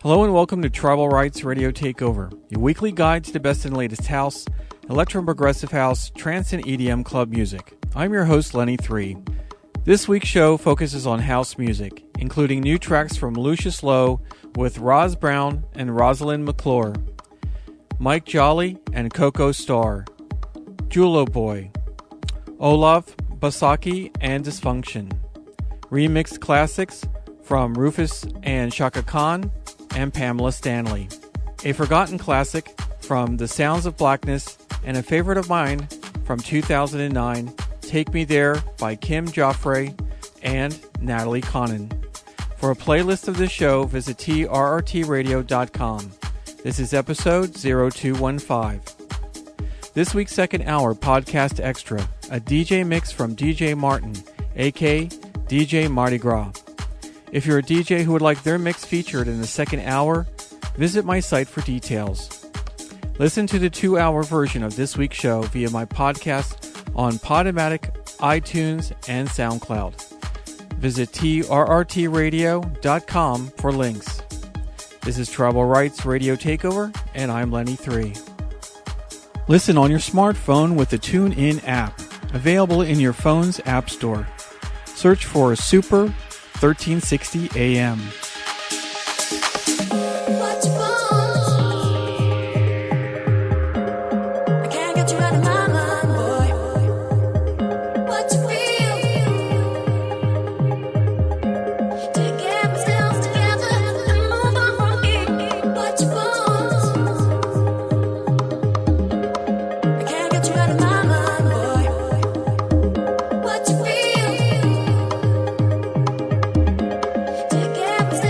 Hello and welcome to Tribal Rights Radio Takeover, your weekly guide to the best and latest house, electro and progressive house, trance and EDM club music. I'm your host, Lenny 3. This week's show focuses on house music, including new tracks from Lucius Lowe with Roz Brown and Rosalind McClure, Mike Jolly and Coco Starr, Julo Boy, Olaf Basaki and Dysfunction, remixed classics from Rufus and Shaka Khan and Pamela Stanley, a forgotten classic from The Sounds of Blackness, and a favorite of mine from 2009, Take Me There by Kim Joffrey and Natalie Connon. For a playlist of this show, visit trrtradio.com. This is episode 0215. This week's second hour, Podcast Extra, a DJ mix from DJ Martin, aka DJ Mardi Gras. If you're a DJ who would like their mix featured in the second hour, visit my site for details. Listen to the 2-hour version of this week's show via my podcast on Podomatic, iTunes, and SoundCloud. Visit trrtradio.com for links. This is Tribal Rights Radio Takeover, and I'm Lenny 3. Listen on your smartphone with the TuneIn app, available in your phone's app store. Search for Super 1360 AM. Get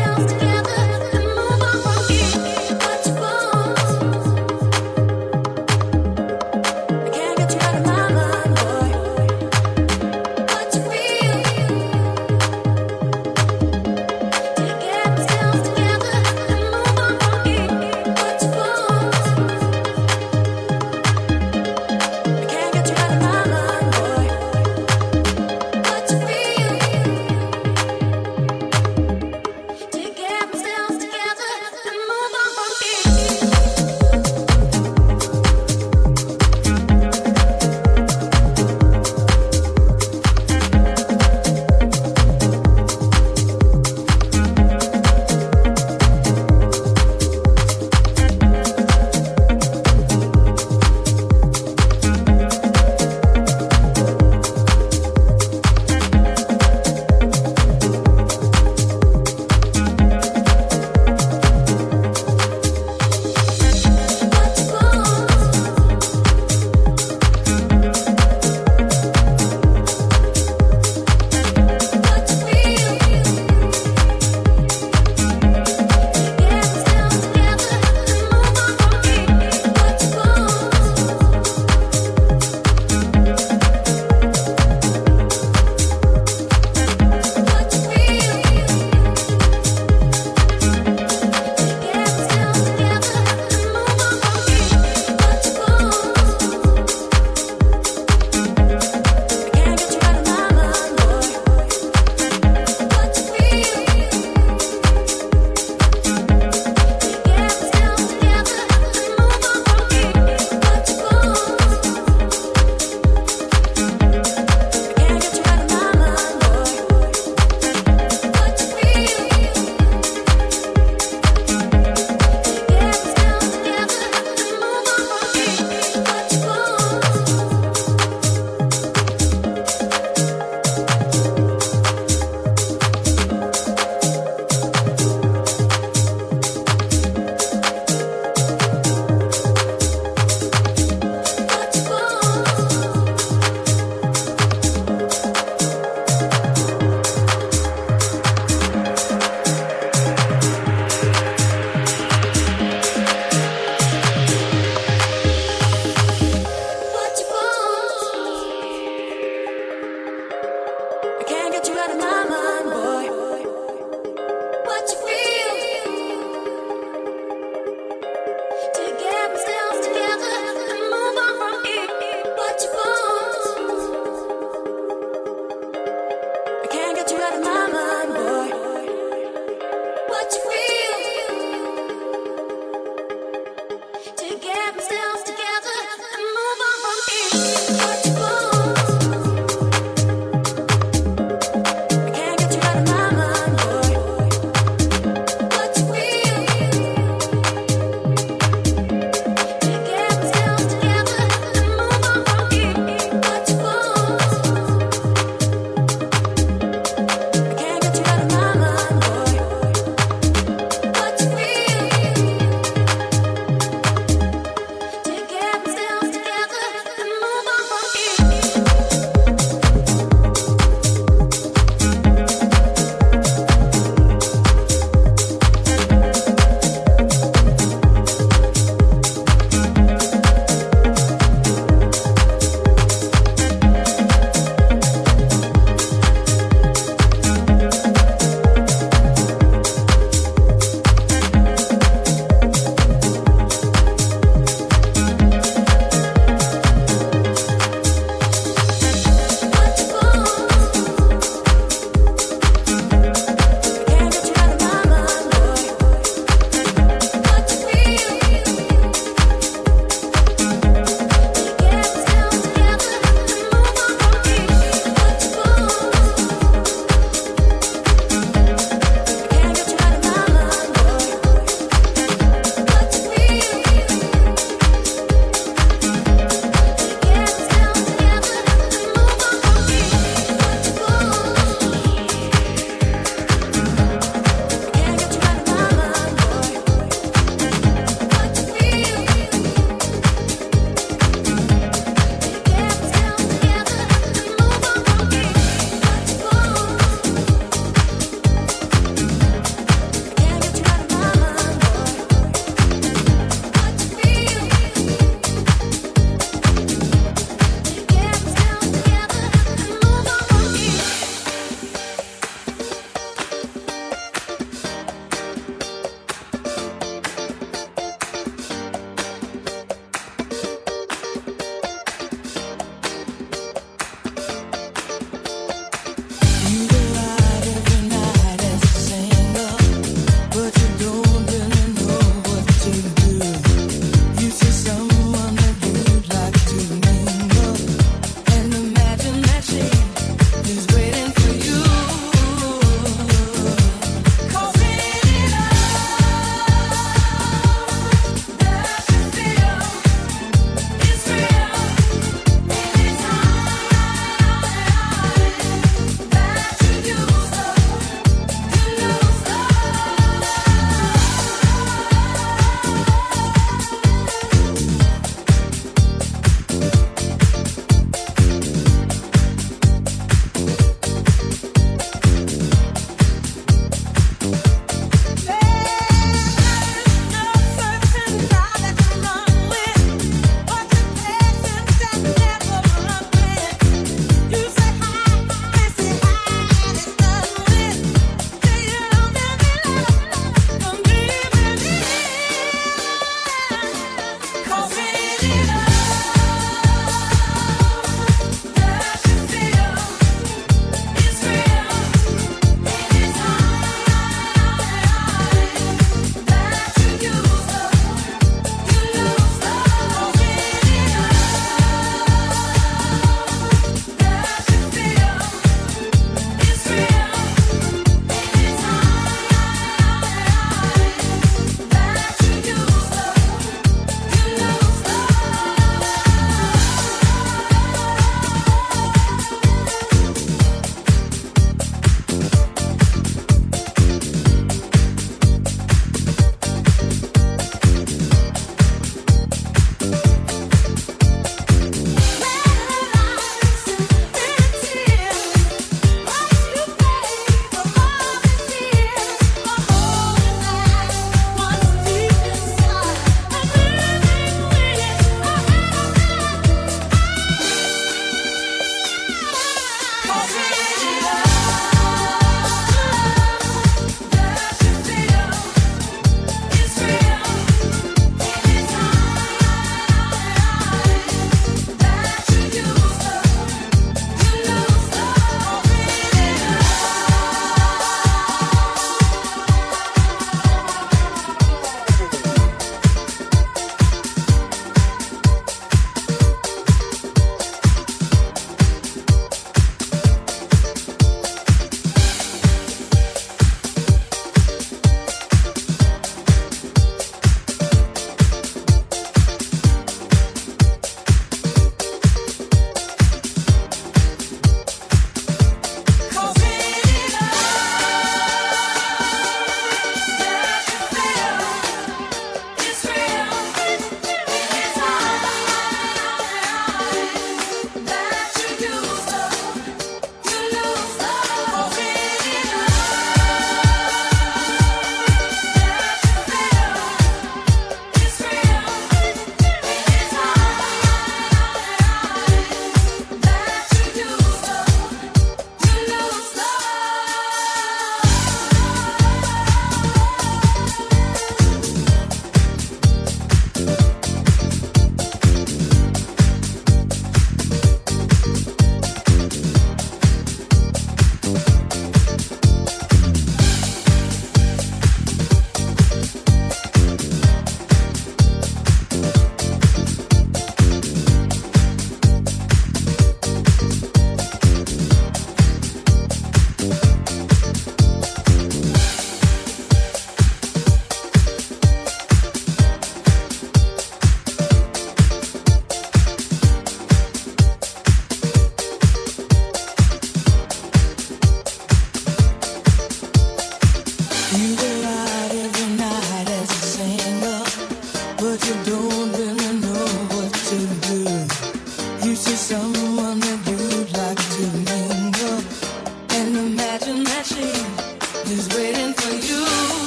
You go out every night as a singer, but you don't really know what to do. You see someone that you'd like to mingle, and imagine that she is waiting for you.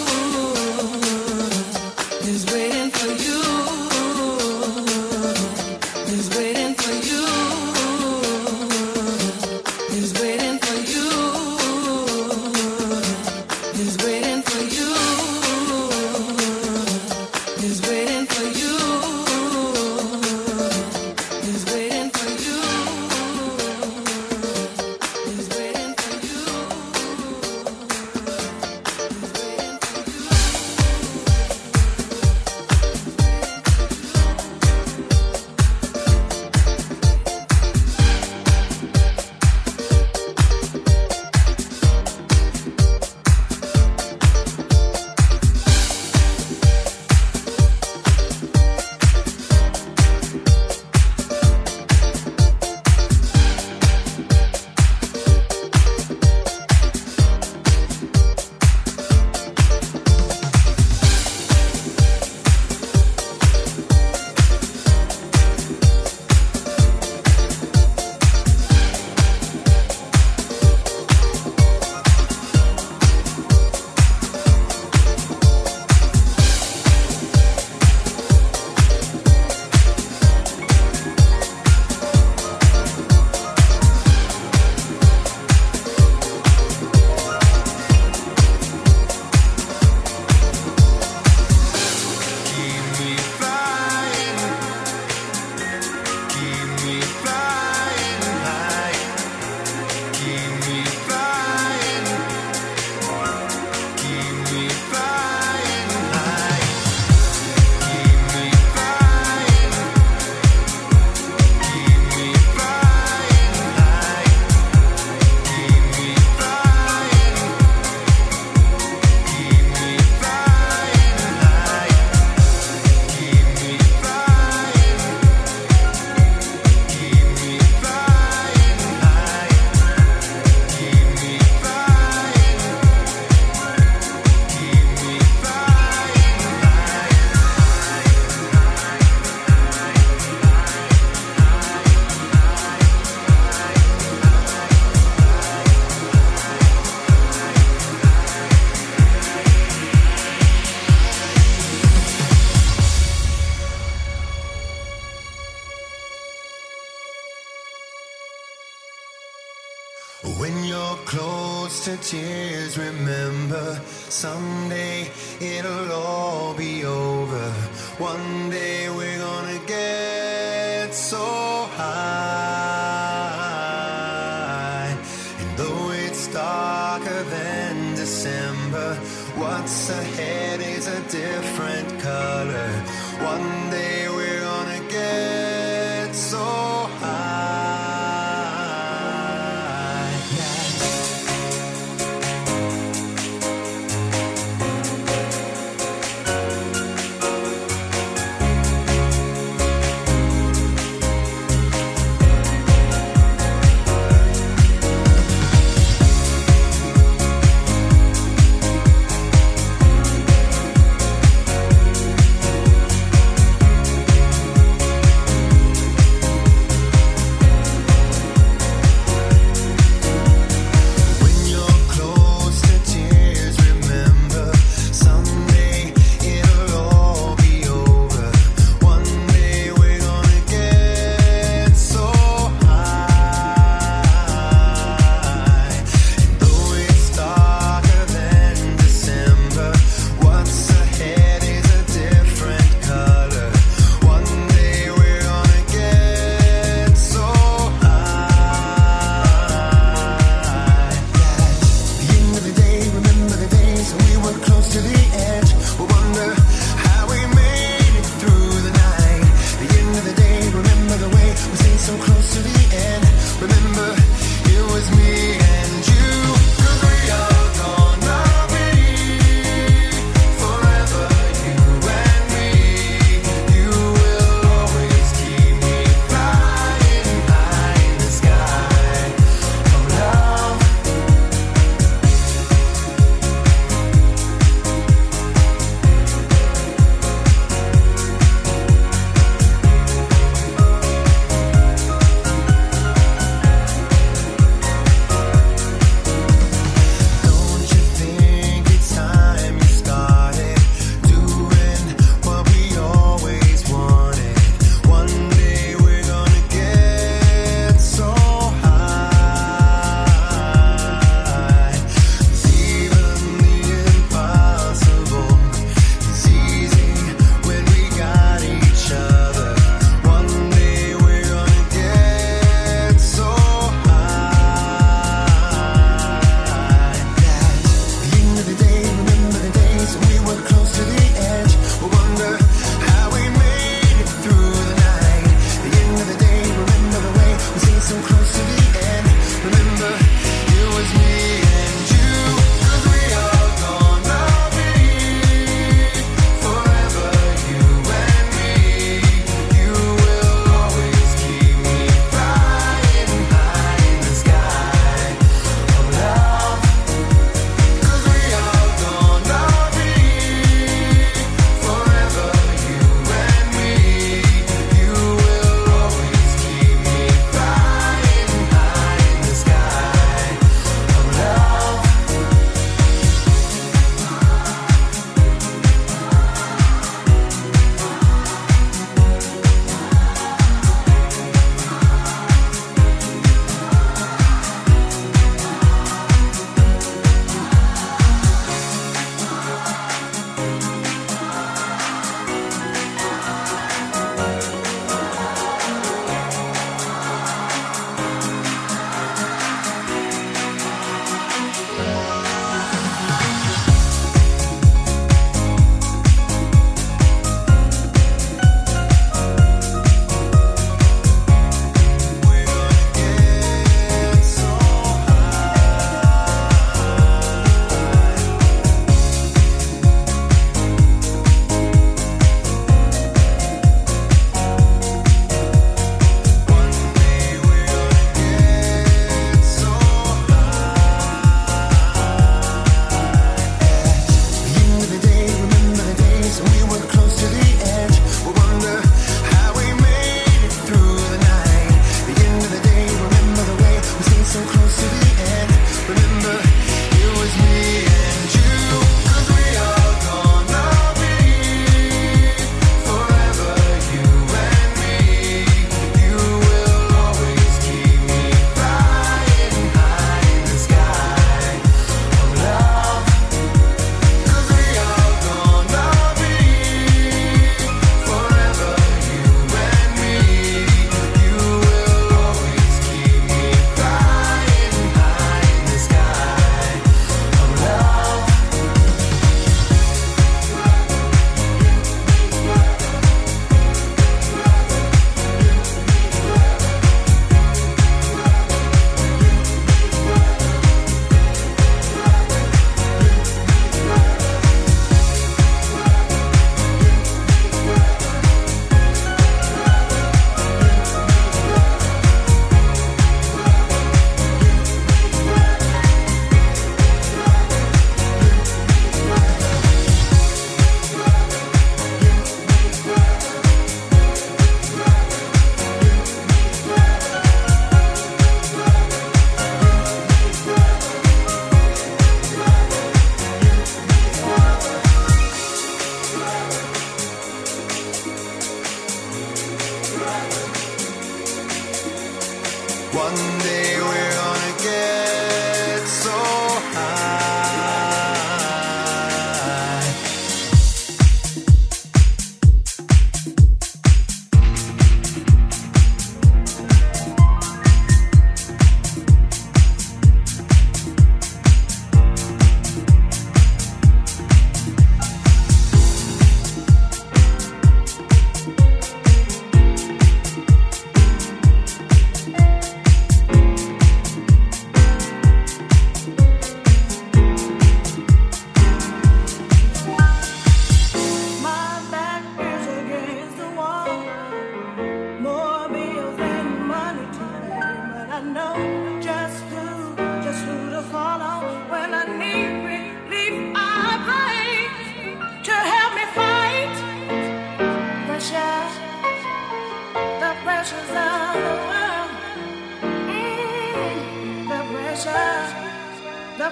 Is waiting for you. Is waiting for you. Is waiting for you. Is waiting for you. Is waiting for you. Is waiting for you. Is waiting for you. When you're close to tears, remember someday it'll all be over. One day we're gonna get so high. And though it's darker than December, what's ahead is a different color. One day we're gonna get so high.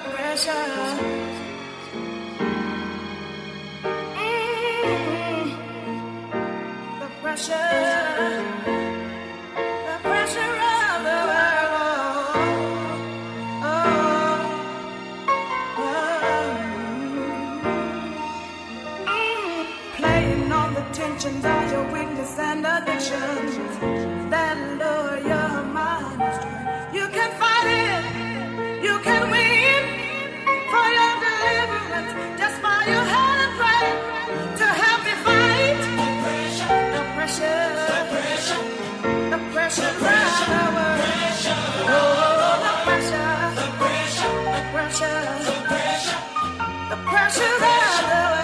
Tensions are your weakness and addictions that lure your mind astray. You can fight it, you can win for your deliverance. Just bow your head and pray to help me fight the pressure, the pressure, the pressure, the pressure, oh, the pressure, the pressure, the pressure, the pressure, the pressure of the world.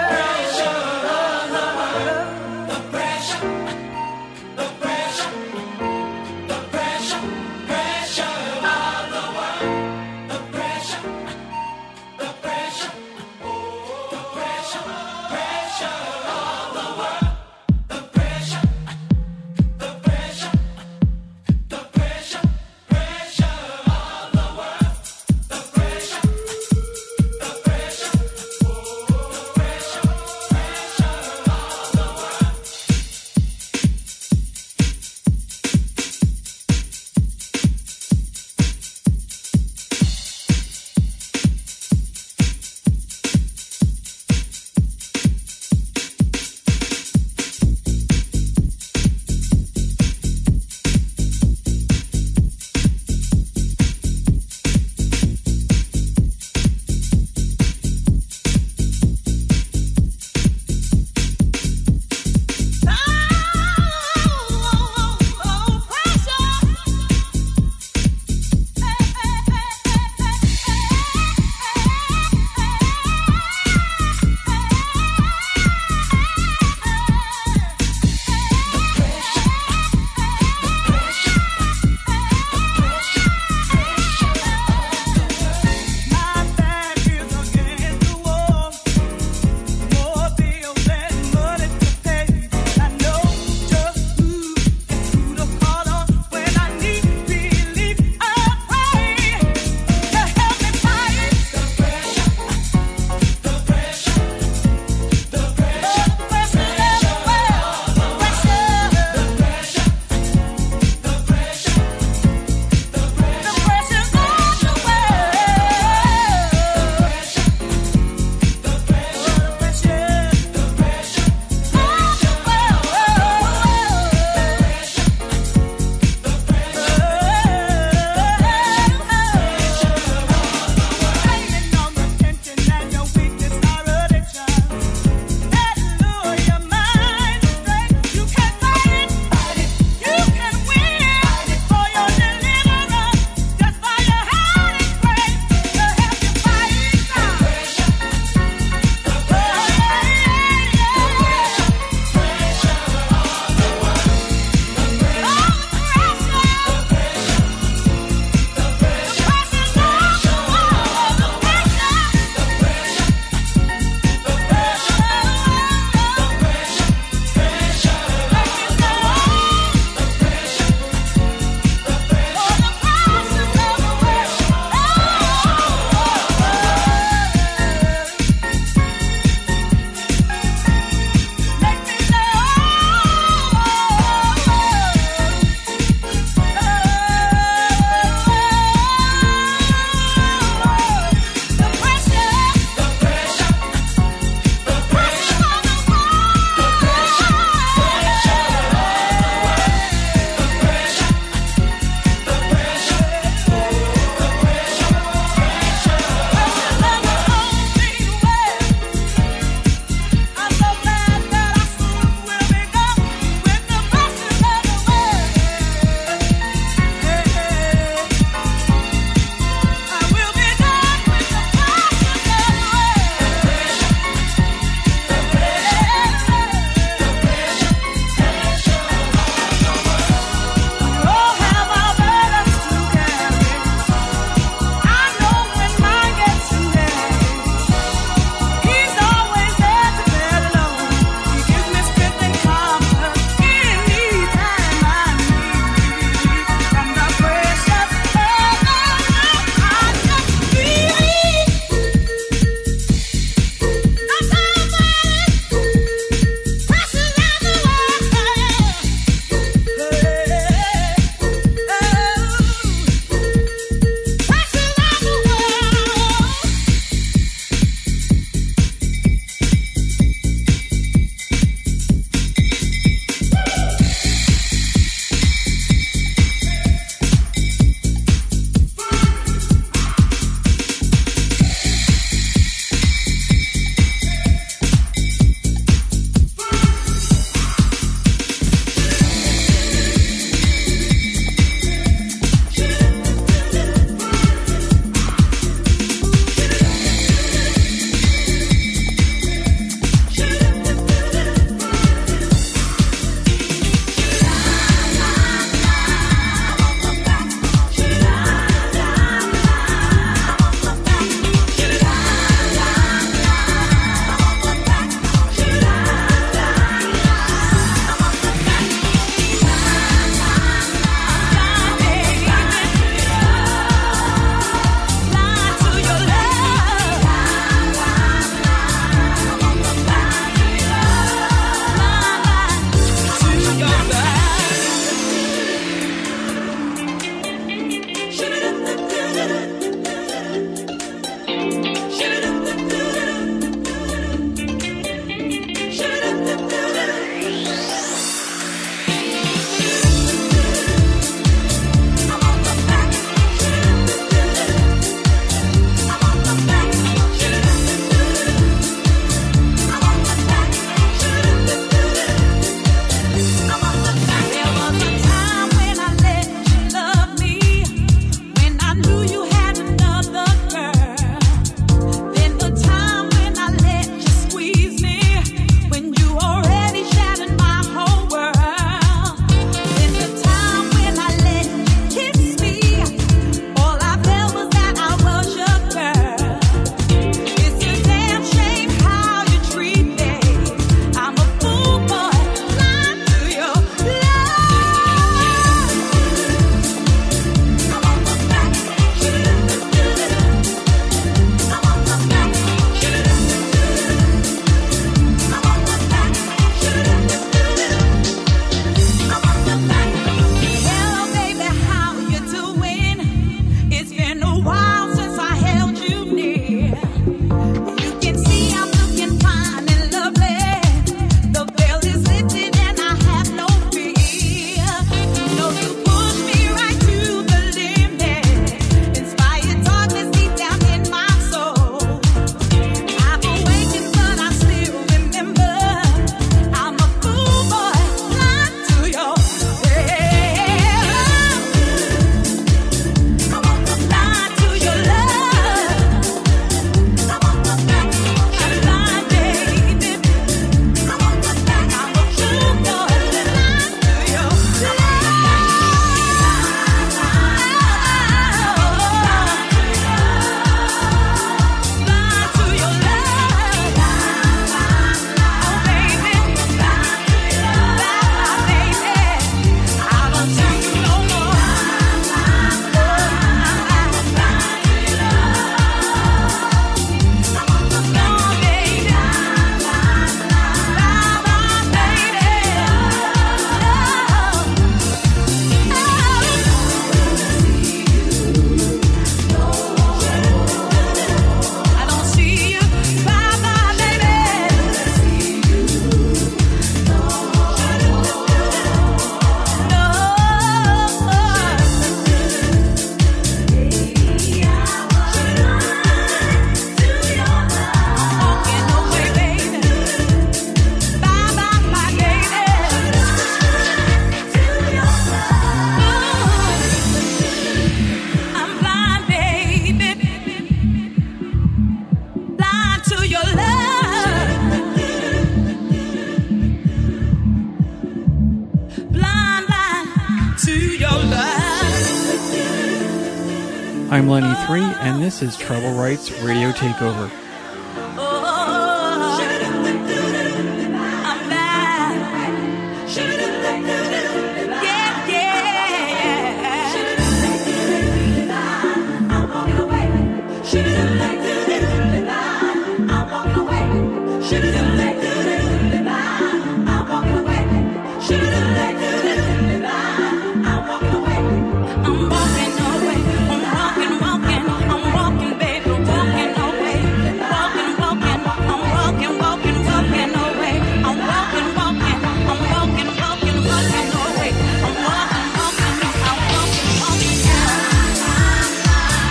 I'm Lenny 3, and this is Trouble Rights Radio Takeover.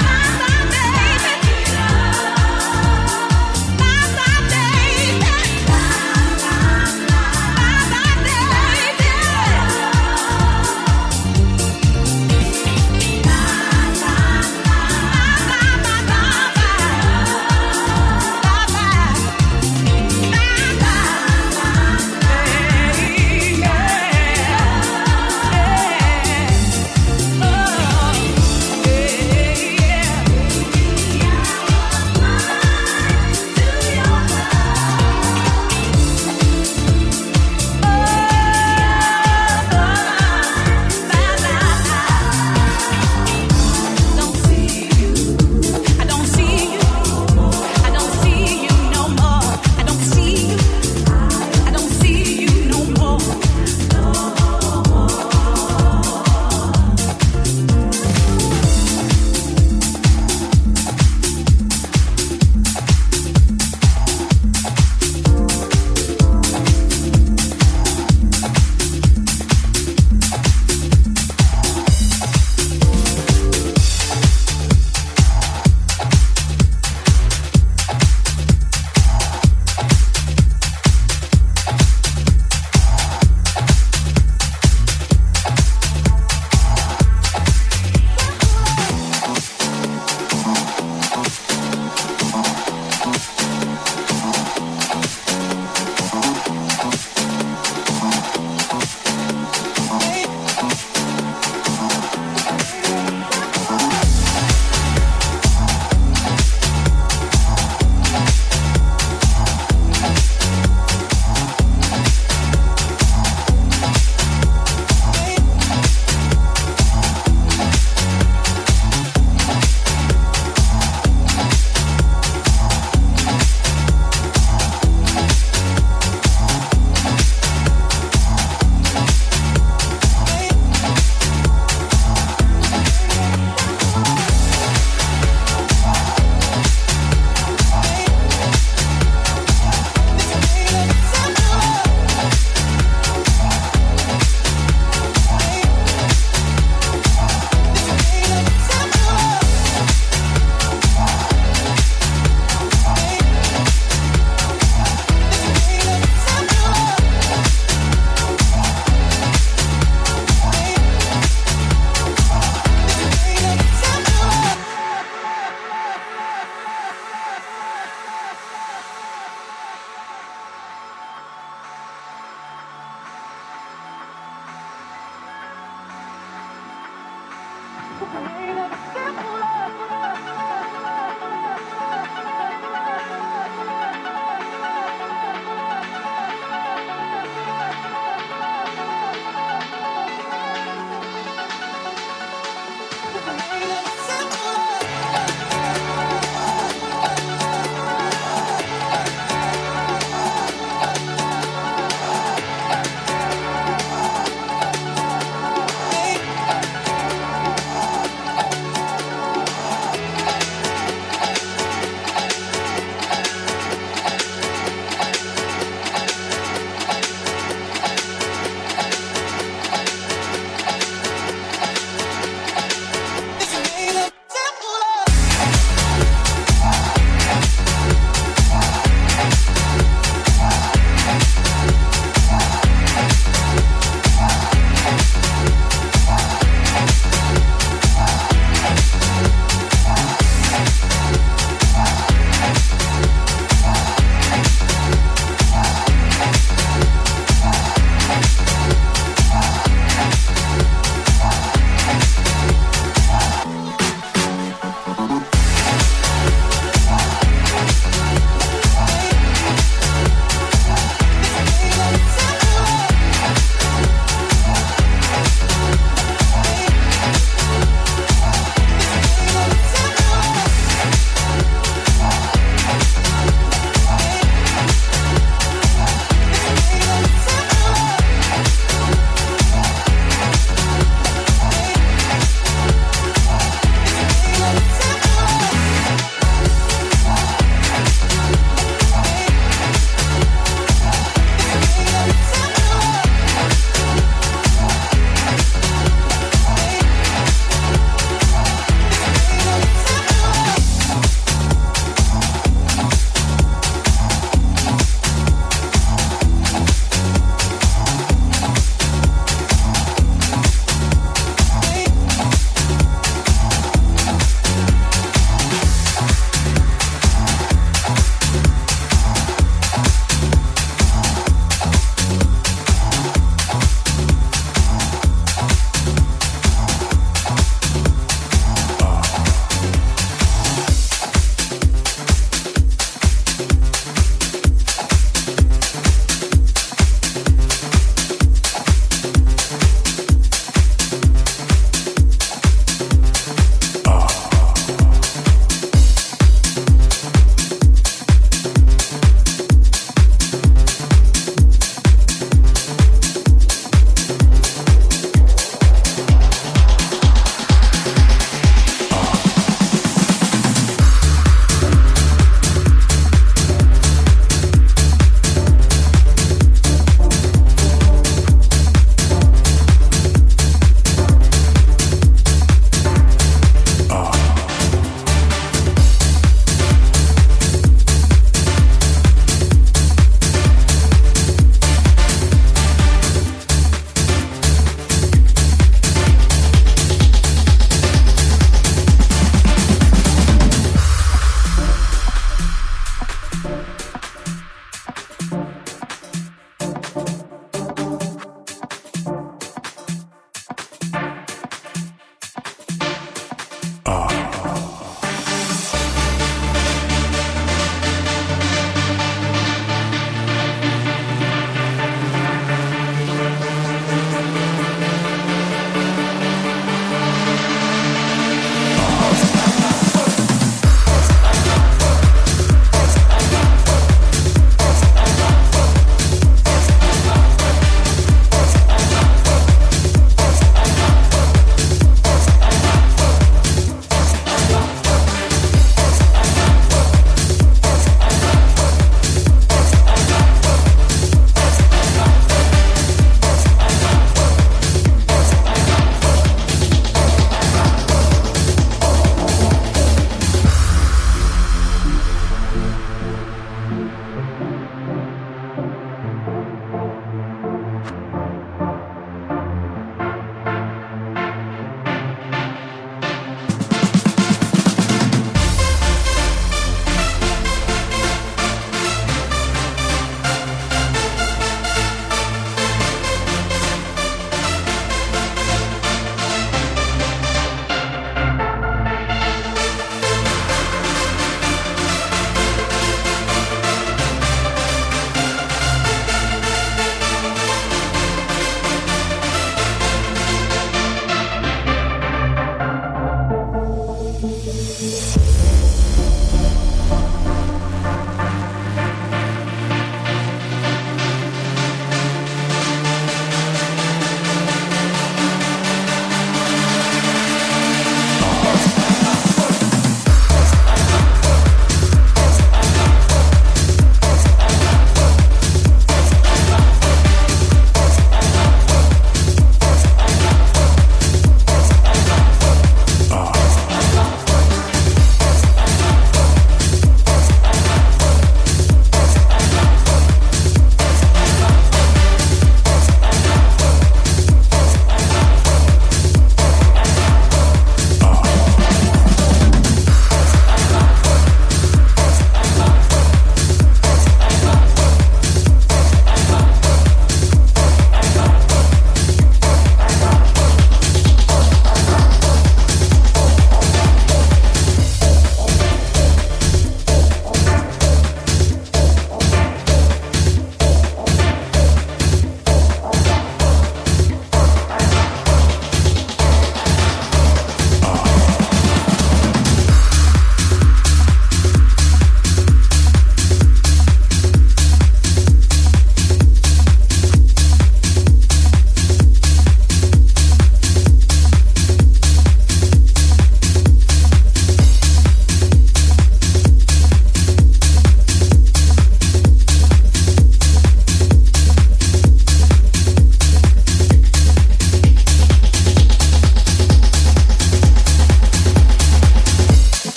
Bye.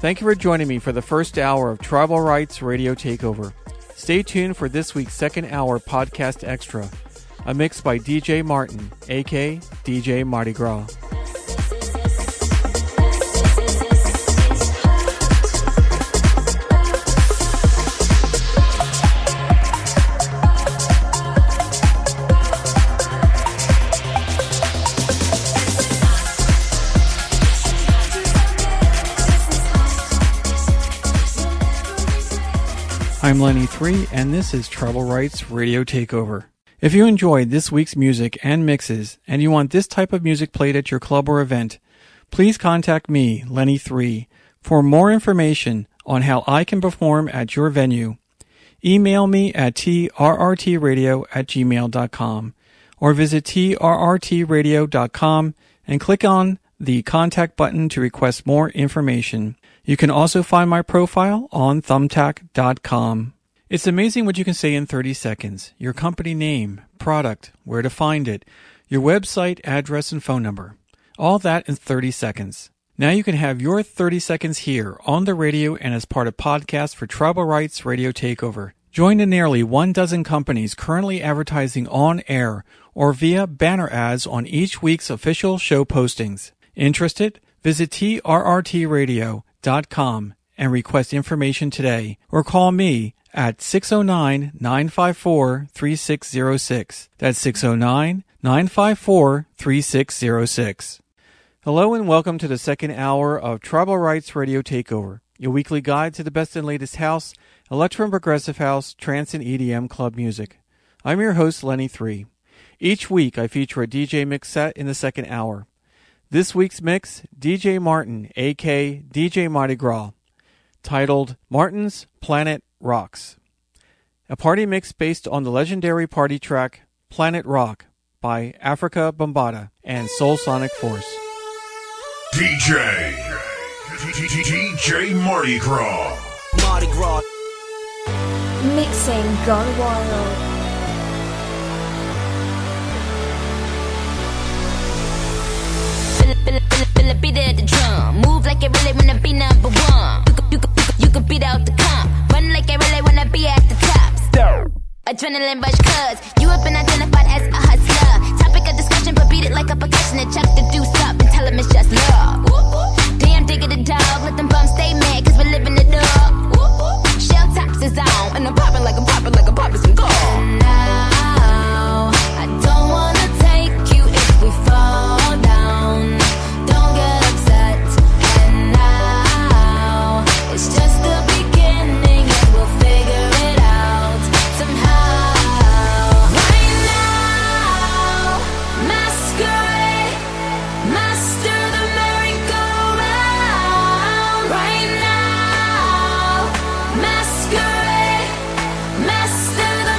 Thank you for joining me for the first hour of Tribal Rights Radio Takeover. Stay tuned for this week's second hour podcast extra, a mix by DJ Martin, aka DJ Mardi Gras. I'm Lenny 3, and this is Tribal Rights Radio Takeover. If you enjoyed this week's music and mixes, and you want this type of music played at your club or event, please contact me, Lenny 3, for more information on how I can perform at your venue. Email me at trrtradio@gmail.com or visit trrtradio.com and click on the contact button to request more information. You can also find my profile on thumbtack.com. It's amazing what you can say in 30 seconds. Your company name, product, where to find it, your website, address, and phone number. All that in 30 seconds. Now you can have your 30 seconds here on the radio and as part of podcast for Tribal Rights Radio Takeover. Join the nearly 12 companies currently advertising on air or via banner ads on each week's official show postings. Interested? Visit trrtradio.com and request information today, or call me at 609-954-3606. That's 609-954-3606. Hello and welcome to the second hour of Tribal Rights Radio Takeover, your weekly guide to the best and latest house, electro and progressive house, trance and EDM club music. I'm your host, Lenny 3. Each week I feature a DJ mix set in the second hour. This week's mix, DJ Martin, aka DJ Mardi Gras, titled Martin's Planet Rocks. A party mix based on the legendary party track Planet Rock by Africa Bambaataa and Soul Sonic Force. DJ Mardi Gras. Mardi Gras. Mixing Gone Wild. Feel a beat at the drum. Move like I really wanna be number one. You could beat out the comp. Run like I really wanna be at the top. Adrenaline rush cuz you have been identified as a hustler. Topic of discussion, but beat it like a percussionist. Chuck the deuce up and tell him it's just love. Damn, dig it a dog. Let them bums stay mad cause we're living it up. Shell tops is on. And I'm popping like I'm some gold. And now, I don't wanna take you if we fall down. Don't get upset. And now, it's just the beginning and we'll figure it out somehow. Right now, masquerade, master the merry-go-round. Right now, masquerade, master the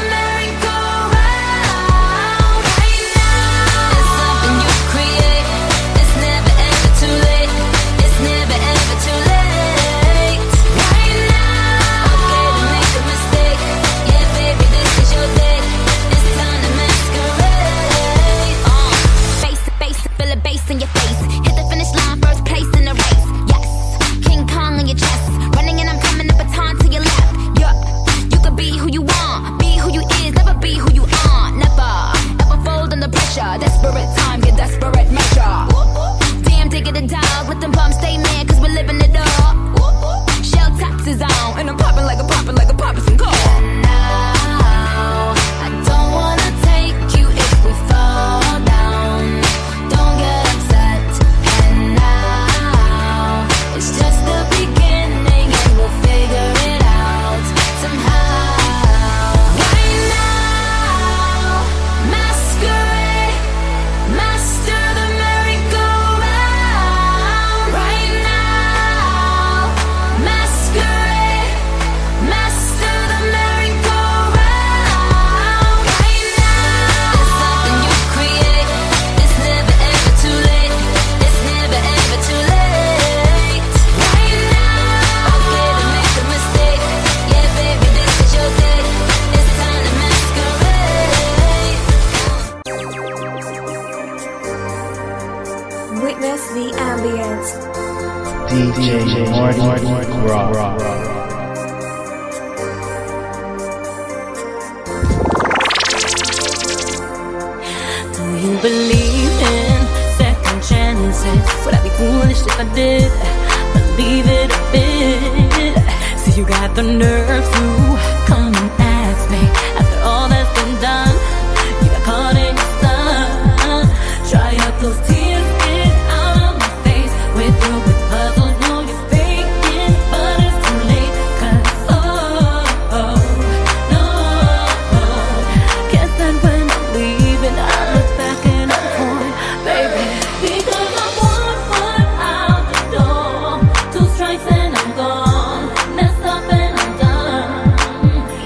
merry-go-round. Right now, it's something you create. It's never ever too late. It's never ever too late. Right now, okay to make a mistake. Yeah, baby, this is your day. It's time to masquerade. Feel the bass in your face. Hit the finish line, first place in the race. Yes, King Kong on your chest. Running and I'm coming, the baton to your left. Yeah, you could be who you want, be who you is, never be who you aren't. Never, ever fold under pressure. Desperate time, get desperate measure. Damn, dig it a dog, let them bums stay mad cause we're living it up. Shell tops is on, and I'm popping like a some gold. And now, I don't wanna take you if we fall down. Don't get upset. And now, it's just the beginning and we'll figure it out somehow. Right now, masquerade, master the merry-go-round. Right now, masquerade, master the merry-go-round. Right now, it's something you create. It's never ever too late. It's never ever too late. Right now, okay to make a mistake. Yeah, baby, this is your day. It's time to masquerade. Witness the ambience. DJ Marty Raw. Do you believe in second chances? Would I be foolish if I did? Believe it a bit. So you got the nerve to come and ask me after all that's been done. You got caught in the sun. Dry up those tears, get out of my face. We're through with puzzles, know you're faking, but it's too late. 'Cause no. Guess that when I'm leaving, I look back and I'm torn, baby. Because I'm 1 foot out the door, 2 strikes and I'm gone. Messed up and I'm done.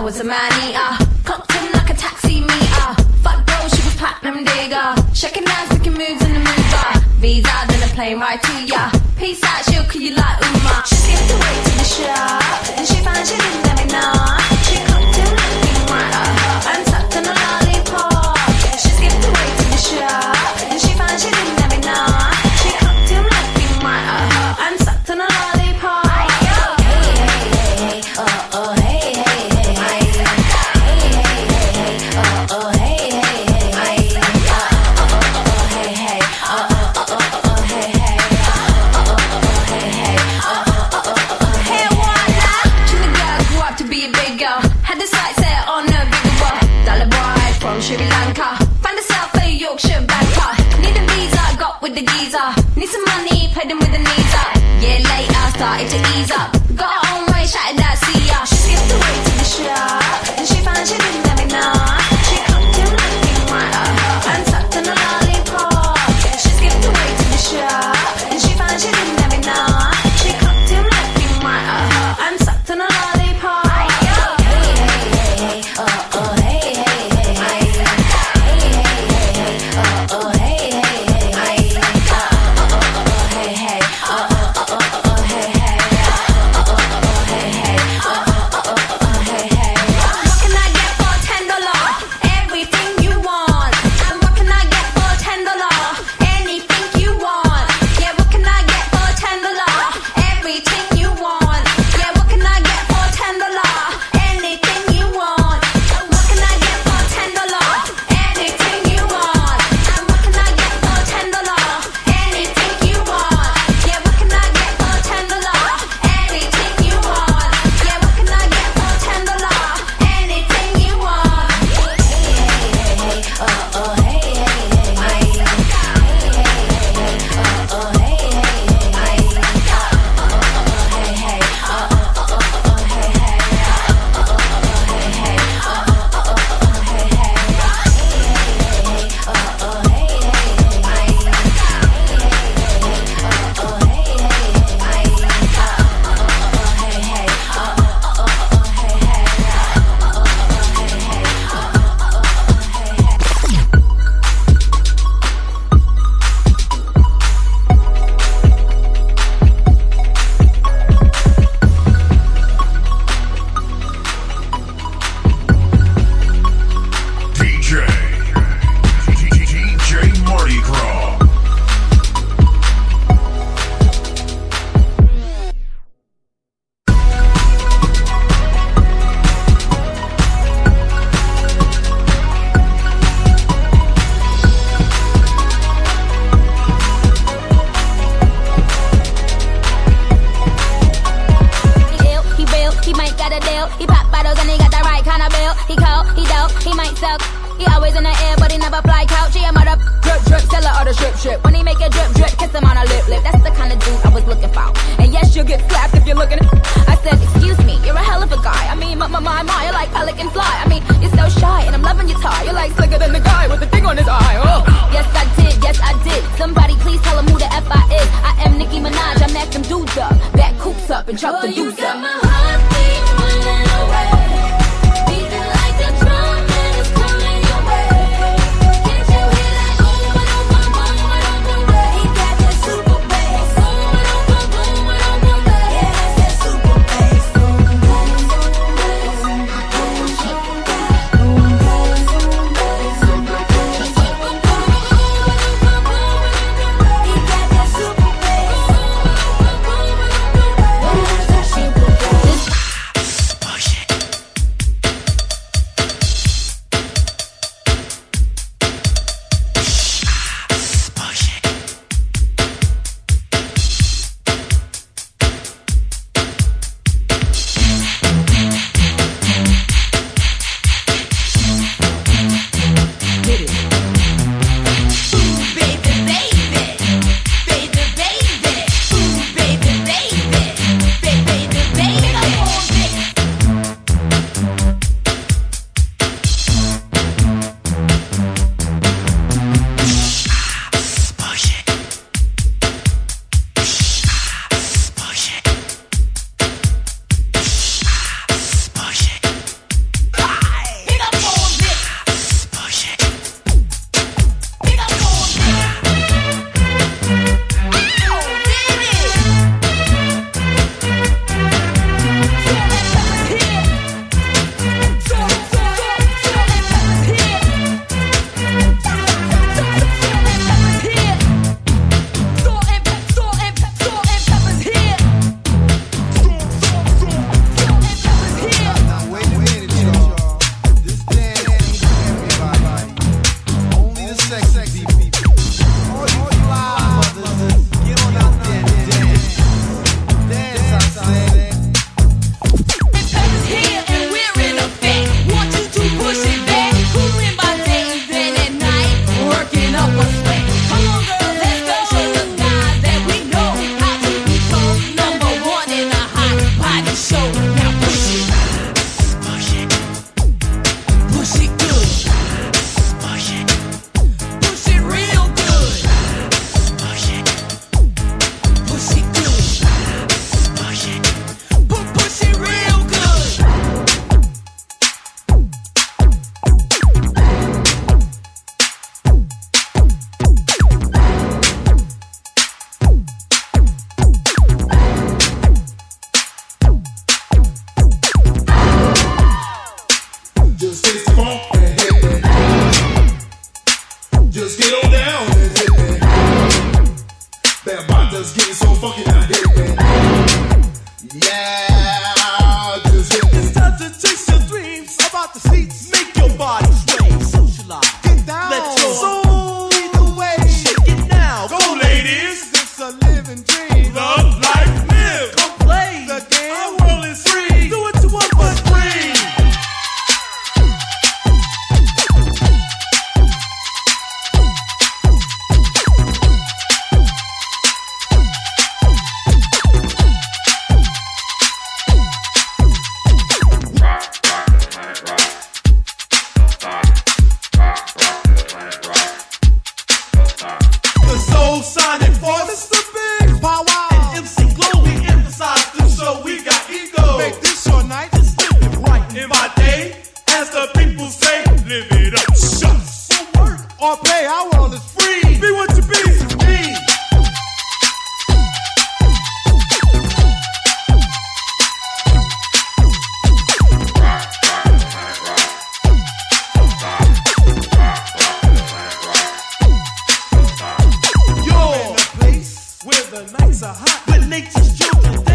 was a man-eater. Clocked him like a taxi meter. Fuck girl, she was platinum digger. Shaking ass, making moves in the mover. Visa, then a plane right to ya. Peace out, she'll kill you like Uma. She skipped away to the shop, and she found she didn't let me know. She cooked him like being right and sucked on a lollipop. She skipped away to the shop, and she found she didn't let me know. She cooked him like being right and sucked on a lollipop. Sri Lanka, find herself a Yorkshire banker. Need a visa, got with the geezer. Need some money, paid them with the knees up. Yeah, later, started to ease up. Got her own way, shouted out, see ya. She skipped away to the shop, and she found she didn't let me know. She cooked him like being right and sucked on a lollipop. She skipped away to the shop, and she found she didn't let me know. She cooked him like being right and sucked on a lollipop. This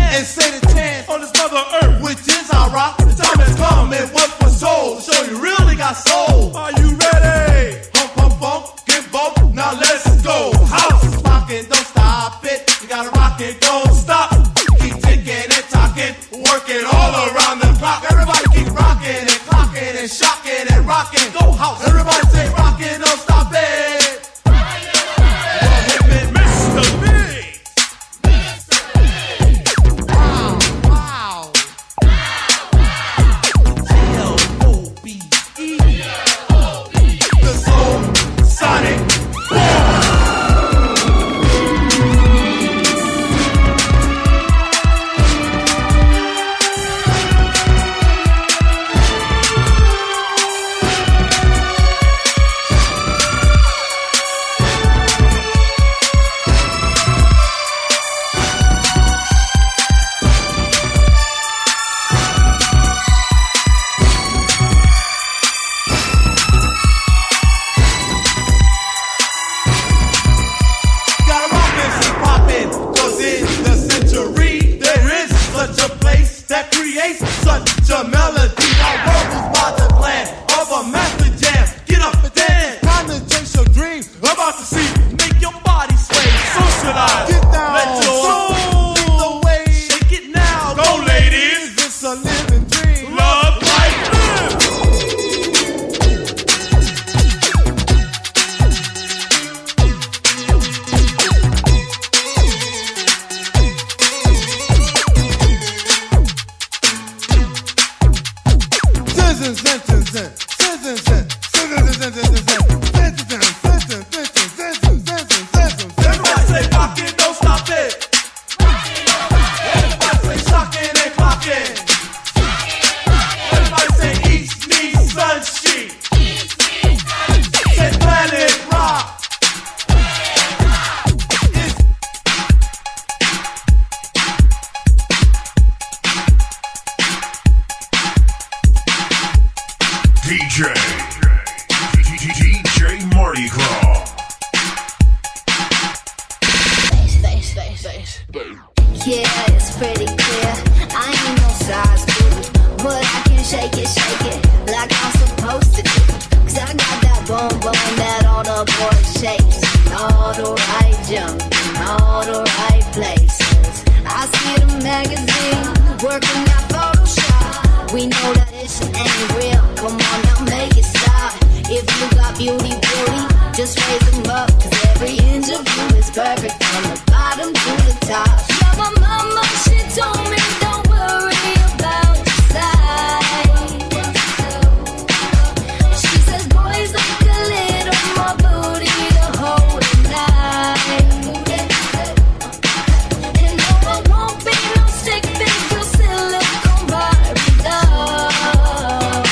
and say the chance on this mother earth, which is our rock. The time has come and what was sold, show you really got soul. Are you ready? Hump, hump, hump, get bumped, now let's go. House is rocking, don't stop it. You gotta rock it, don't stop. Keep ticking and talking, working all around the clock. Everybody keep rocking and clocking and shocking and rocking. Go house, everybody say rocking, don't stop it. Mr. Big. Wow. L-O-B-E. The Soul Sonic such a melody. Our world was by the plan of a master jam. Get up and dance. Time to chase your dreams. About to see. Make your body sway. Socialize. Get down. Let your soul lead the way. Shake it now. Go, ladies. It's a living dream. Love, life, live. Everybody say rockin', don't stop it. Everybody say shockin' and clockin'. Everybody say East meets Sunshine. Say Planet Rock. DJ Mardi Gras. Yeah, it's pretty clear. I ain't no size two, but I can shake it like I'm supposed to do. 'Cause I got that boom boom that all the boys chase. All the right jump, all the right places. I see the magazine working that Photoshop. We know that it ain't real. Come on now, make it stop. If you got beauty, just raise them up. 'Cause every inch of you is perfect from the bottom to the top. Yeah, my mama, she told me don't worry about your size. She says boys like a little more booty to hold at night. And no, I won't be no stick figure silicone Barbie doll.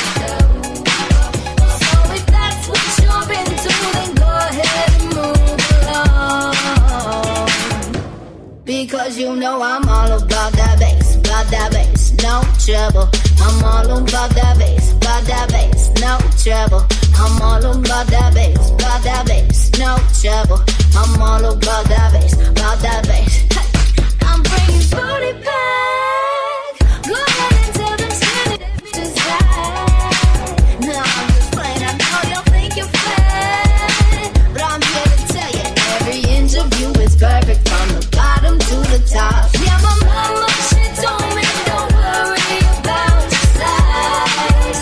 So if that's what you're into, then go ahead and move along. Because you know I'm all about that bass, no trouble. I'm all about that bass, no trouble. I'm all about that bass, no trouble. I'm all about that bass, Hey, I'm bringing booty back. Go ahead and tell them skinny bitches that. No, I'm just playing. I know you'll think you're fat, but I'm here to tell you every inch of you is perfect from the bottom to the top. Yeah, my mama, she told me don't worry about your size.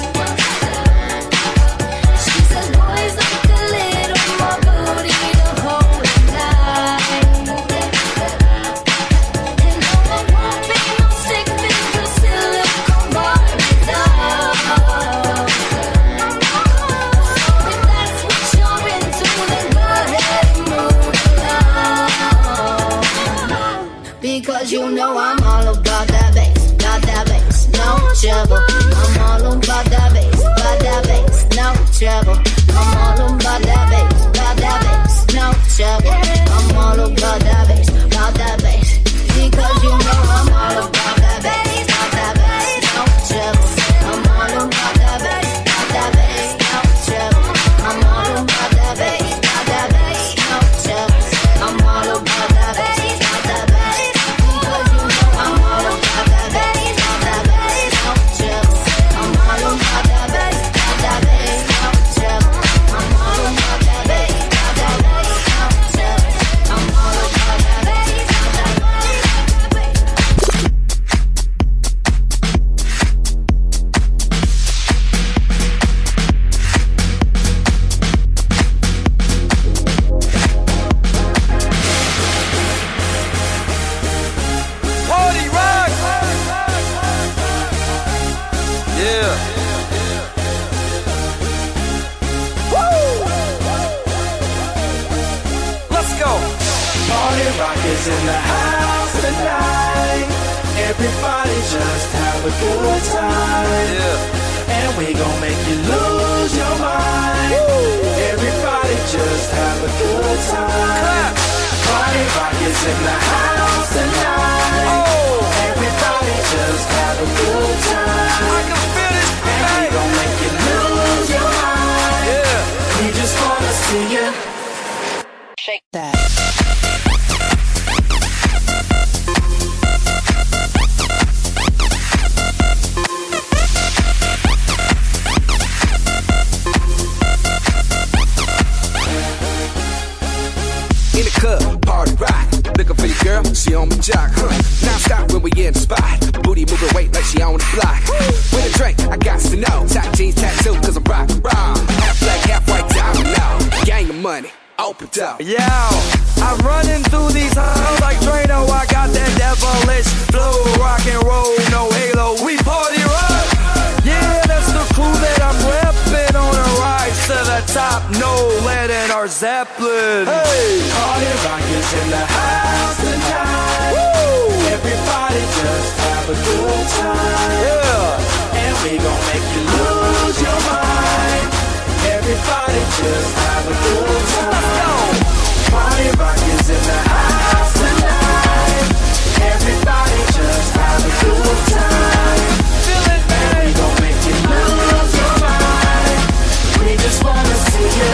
She says boys like a little more booty to hold at night. And no, I won't be no stick figure silicone Barbie doll. So if that's what you're into, then go ahead and move along. Because you know I'm all about that bass, no trouble. I'm all about that bass, no trouble. I'm all about that bass, no trouble. I'm all about that bass, because you know I'm all about that bass, no trouble. I'm all about that bass, no trouble. I'm all about that bass, no trouble. I'm all about that bass, because you know I'm all about rock is in the house tonight. Everybody just have a good time. Yeah. And we gon' make you lose your mind. Woo. Everybody just have a good time. Party rock is in the house tonight. Oh. Everybody just have a good time. I can feel it. And we gon' make you lose your mind. Yeah. We just wanna see you shake that. In the club, party rock. Looking for your girl, she on my jock, huh? Non-stop when we in the spot. Booty moving weight like she on the block. With a drink, I got to know. Tight jeans, tattoo, cause I'm rock and roll. Half black, half white, diamond now. Gang of money, open up. Yo, I'm running through these halls like Drano. I got that devilish flow. Rock and roll, no halo. We party rock. Yeah, that's the crew that I'm reppin' on a rise to the top. No lead in our Zeppelin. Hey, party rock is in the house tonight. Woo! Everybody just have a good time. Yeah, and we gon' make you lose your mind. Everybody just have a good time. Let's go. Party rock is in the house tonight. Everybody just have a good time. Feel it, man. And we gon' make you lose your mind. We just wanna see you.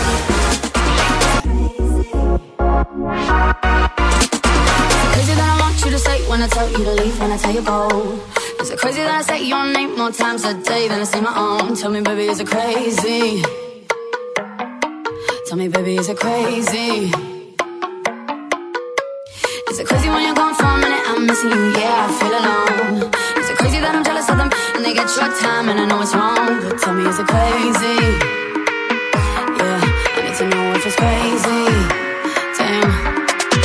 Crazy that I want you to say when I tell you to leave, when I tell you go. Is it crazy that I say your name more times a day than I say my own? Tell me, baby, is it crazy? Tell me, baby, is it crazy? Is it crazy when you're gone for a minute? I'm missing you, yeah, I feel alone. Is it crazy that I'm jealous of them and they get your time and I know it's wrong? But tell me, is it crazy? Yeah, I need to know if it's crazy. Damn.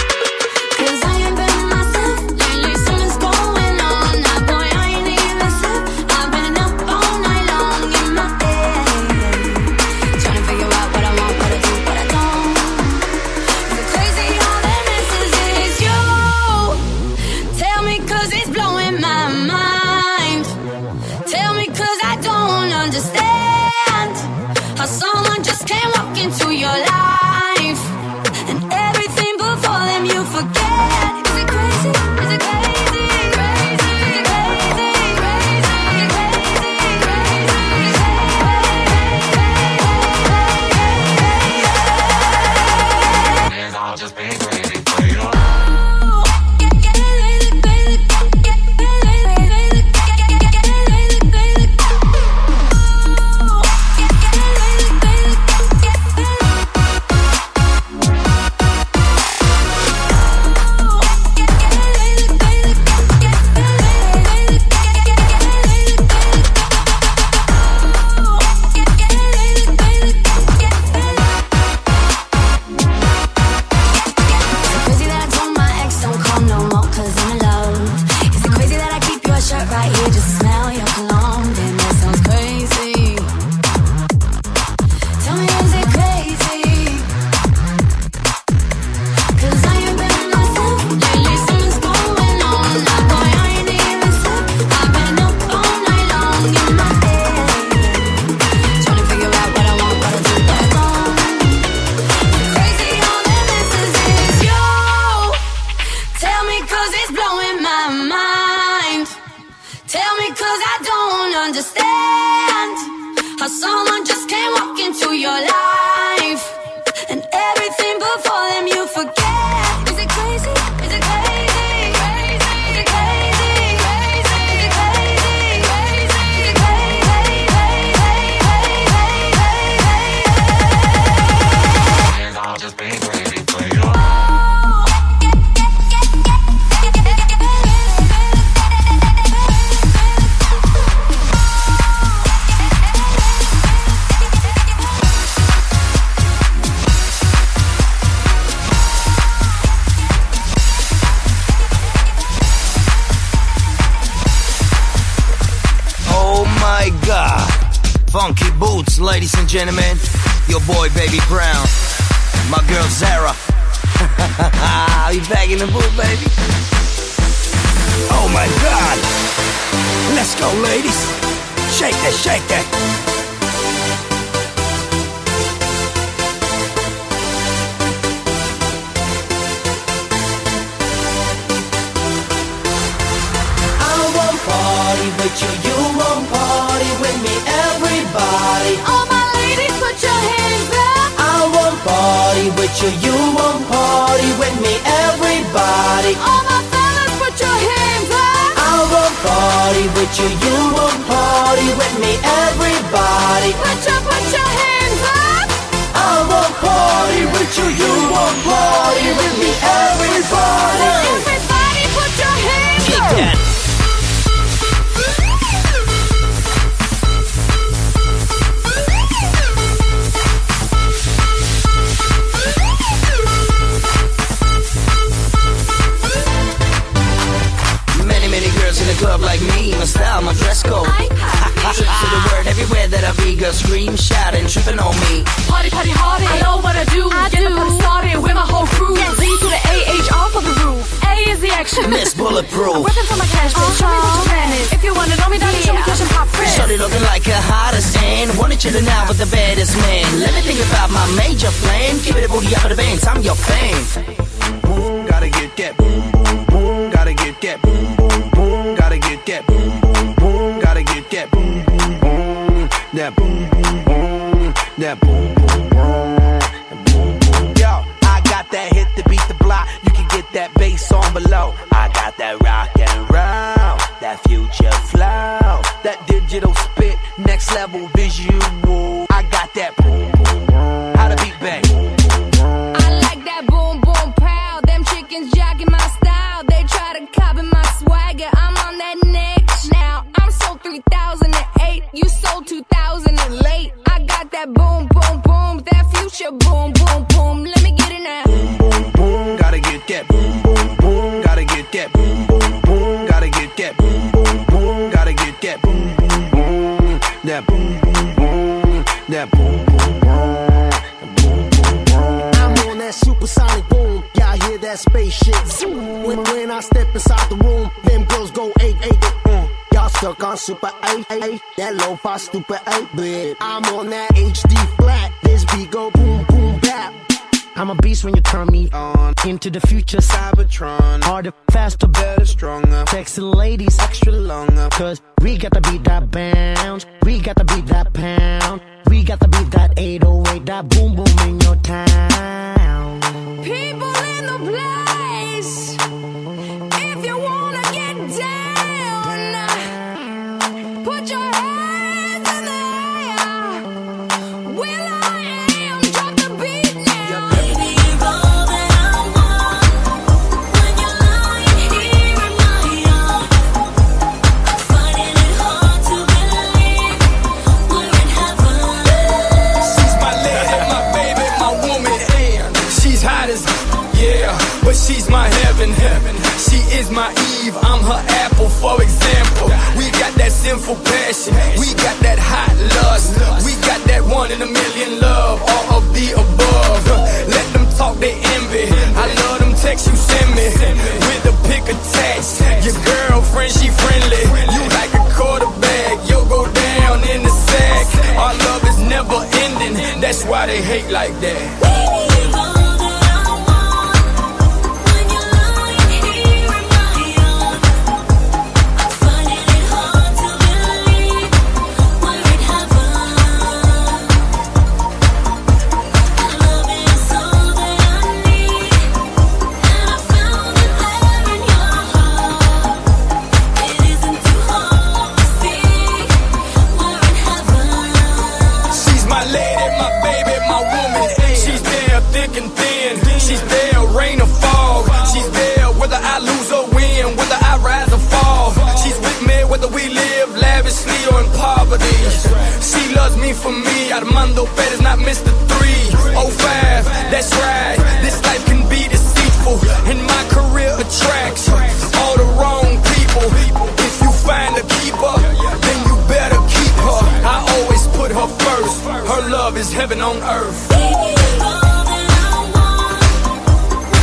Someone just can't walk into your life, and everything before them you forget. Is it crazy? Is it crazy? Crazy? Is it crazy? Crazy? Is it crazy? Crazy? It's all just being crazy for you. Funky Boots, ladies and gentlemen. Your boy Baby Brown, my girl Zara, You back in the booth, baby? Oh my God! Let's go, ladies. Shake that, shake that. Party with you, you won't party with me, everybody. All my ladies, put your hands up. I won't party with you, you won't party with me, everybody. All my fellas, put your hands up. I won't party with you, you won't party with me, everybody. Put your hands up. I won't party with you, you won't party with me, everybody. Everybody, put your hands up. That. In the club like me, my style, my dress code. Trip to the word everywhere that I be. Girls scream, shout, and tripping on me. Party, party, hardy. I know what I do. Get the party started with my whole crew. Z to the AH, all for the roof. A is the action. Miss Bulletproof. I'm whipping for my cash, bitch. Show me what your plan is. If you want it on me, darling, show me cash and pop frizz. Started looking like a hottest hand. Wanted you to now with the baddest man. Let me think about my major plan. Give it a booty up for the bands. I'm your fan. Boom, gotta get that boom, boom, boom. Gotta get that boom, boom, boom. Gotta get that boom, boom, boom. Gotta get that boom, boom, boom. That boom, boom, boom. That boom, boom, boom. Yo, I got that hit to beat the block. You can get that bass on below. I got that rock and roll, that future flow, that digital spit, next level visual. I got that boom, boom, boom. How to beat bang. I like that boom, boom, pow. Them chickens jacking my style. They try to copy my swagger. I'm on that next now. I'm sold 3008. You sold 2000 and late. I got that boom, boom, boom. That future boom, boom, boom. Let me get it now. Boom, boom, boom. Gotta get that boom, boom, boom. Gotta get that boom, boom, boom. Gotta get that boom, boom, boom. Gotta get that boom, boom, boom. That boom, boom, boom. That boom, boom, boom. I'm on that supersonic boom. Y'all hear that spaceship zoom. When I step inside the room, them girls go 8-8. Y'all stuck on super 8-8. That lo-fi stupid 8-bit. I'm on that HD flat. This beat go boom, boom, bap. I'm a beast when you turn me on. Into the future, Cybertron. Harder, faster, better, stronger. Sexy ladies, extra longer. Cause we got to beat that bounce. We got to beat that pound. We got to beat that 808. That boom, boom in your town. People in the place. If you wanna get down, put your hands in the air. Will I am, drop the beat now. Baby, you're all that I want. When you're lying here in my arms, I'm finding it hard to believe we're in heaven. She's my lady, my baby, my woman, and she's hot as yeah, but she's my heaven. She is my Eve, I'm her apple, for example. We got that sinful passion, we got that hot lust, we got that 1 in a million love, all of the above. Let them talk, they envy. I love them texts you send me, with a pic attached. Your girlfriend, she friendly. You like a quarterback, you'll go down in the sack. Our love is never ending, that's why they hate like that. She loves me for me, Armando Perez, not Mr. 305. That's right, this life can be deceitful, and my career attracts all the wrong people. If you find a keeper, then you better keep her. I always put her first, her love is heaven on earth. Baby, you're all that I want.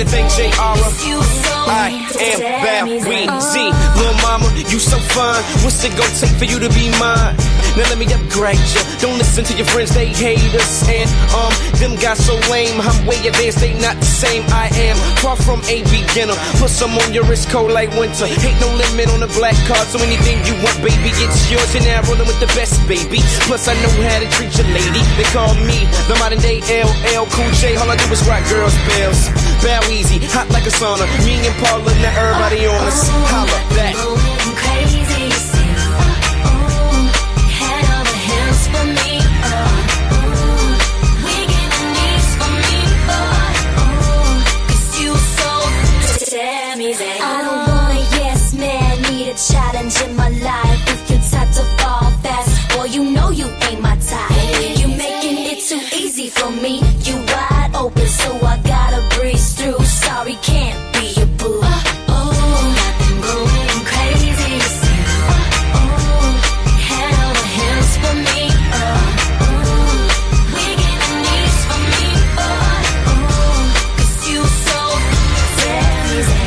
anything, J.R.A. I am Bow Weezy. Lil' mama, you so fine. What's it gonna take for you to be mine? Now let me upgrade ya. Don't listen to your friends, they hate us. And them guys so lame. I'm way advanced, they not the same. I am far from a beginner. Put some on your wrist, cold like winter. Ain't no limit on the black card, so anything you want, baby, it's yours. You're now rolling with the best, baby. Plus I know how to treat your lady. They call me the modern day LL Cool J. All I do is rock girls' bells. Bow Easy, hot like a sauna. Me and Paula, now everybody on us. Holla back. Crazy, you see. Head over heels for me. We getting these for me. 'Cause you so amazing. I don't want a yes man, need a challenge in my life. If you type to fall fast, boy, you know you ain't my type. You making it too easy for me. You wide open, so I gotta breeze through. Sorry, can't be your boo. Got them going crazy, you see. Head over heels for me. We getting these for me. 'Cause you so amazing.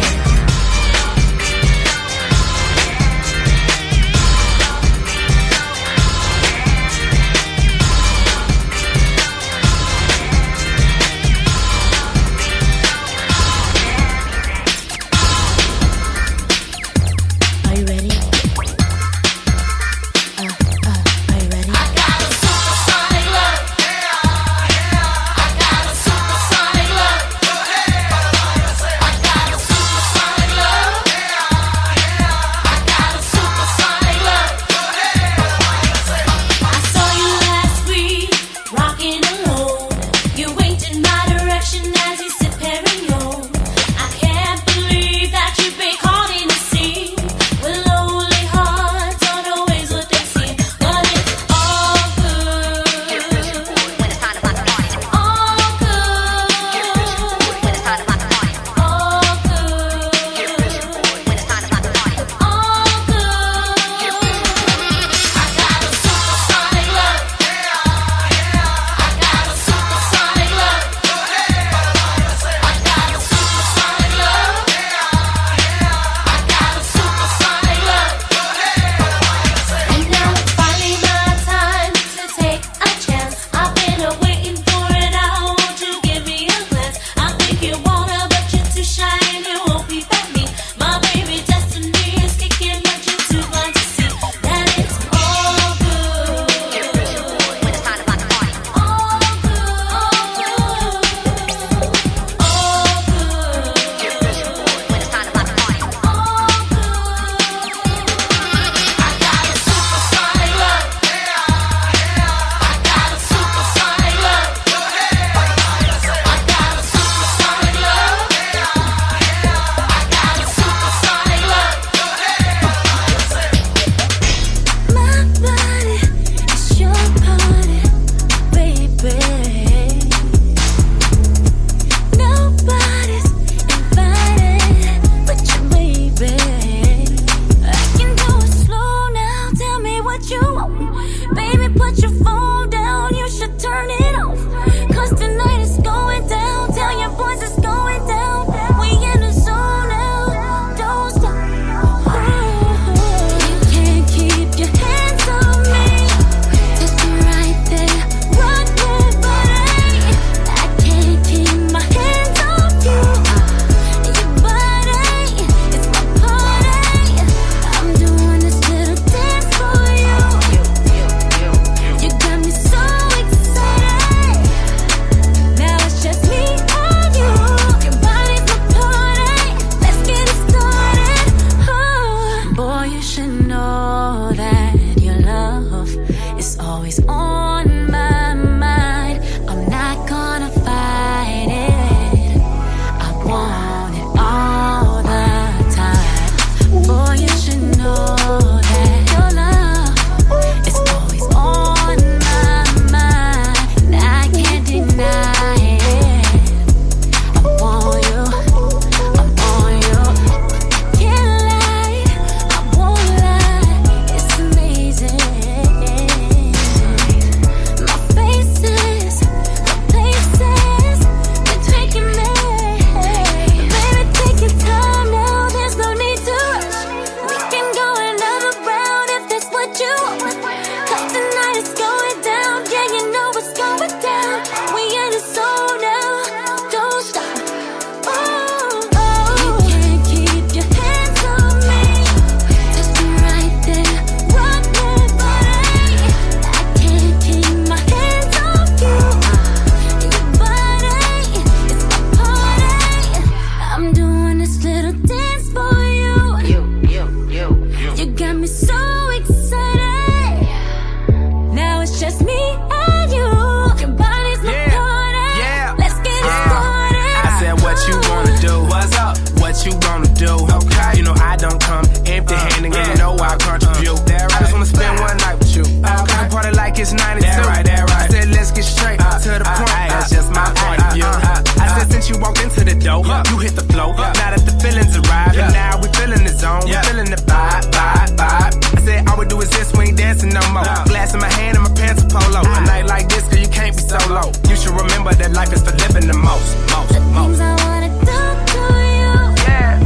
You hit the flow. Now that the feelings arrive, and now we feeling the zone. We feeling the vibe. I said all we do is this, we ain't dancing no more. Glass in my hand and my pants are polo. A night like this, girl, you can't be solo. You should remember that life is for living the most. The things I wanna do to you. Yeah.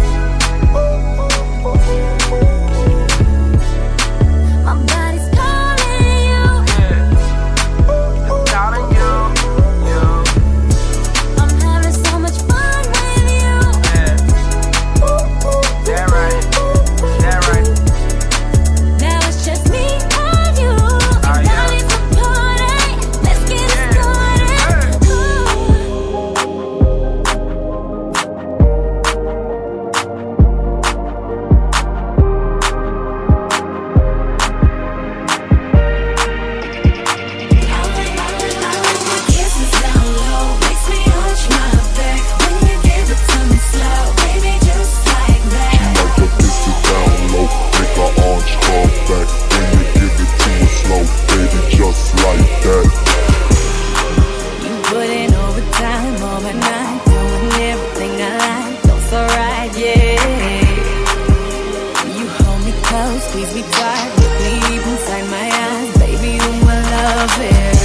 My body's calling you. It's calling you. I'm having so much fun with you. That right. Now it's just me and you. And I need to party. Let's get it started. Kisses down low, makes me arch my back. When you give it to me slow, baby, just like that. Like a pistol down low, make her arch her back. When you give it to her slow, baby, just like that. You put in overtime, overnight, doing everything I like. Feels alright, yeah. You hold me close, squeeze me tight, look me deep inside my eyes, baby, you my love it.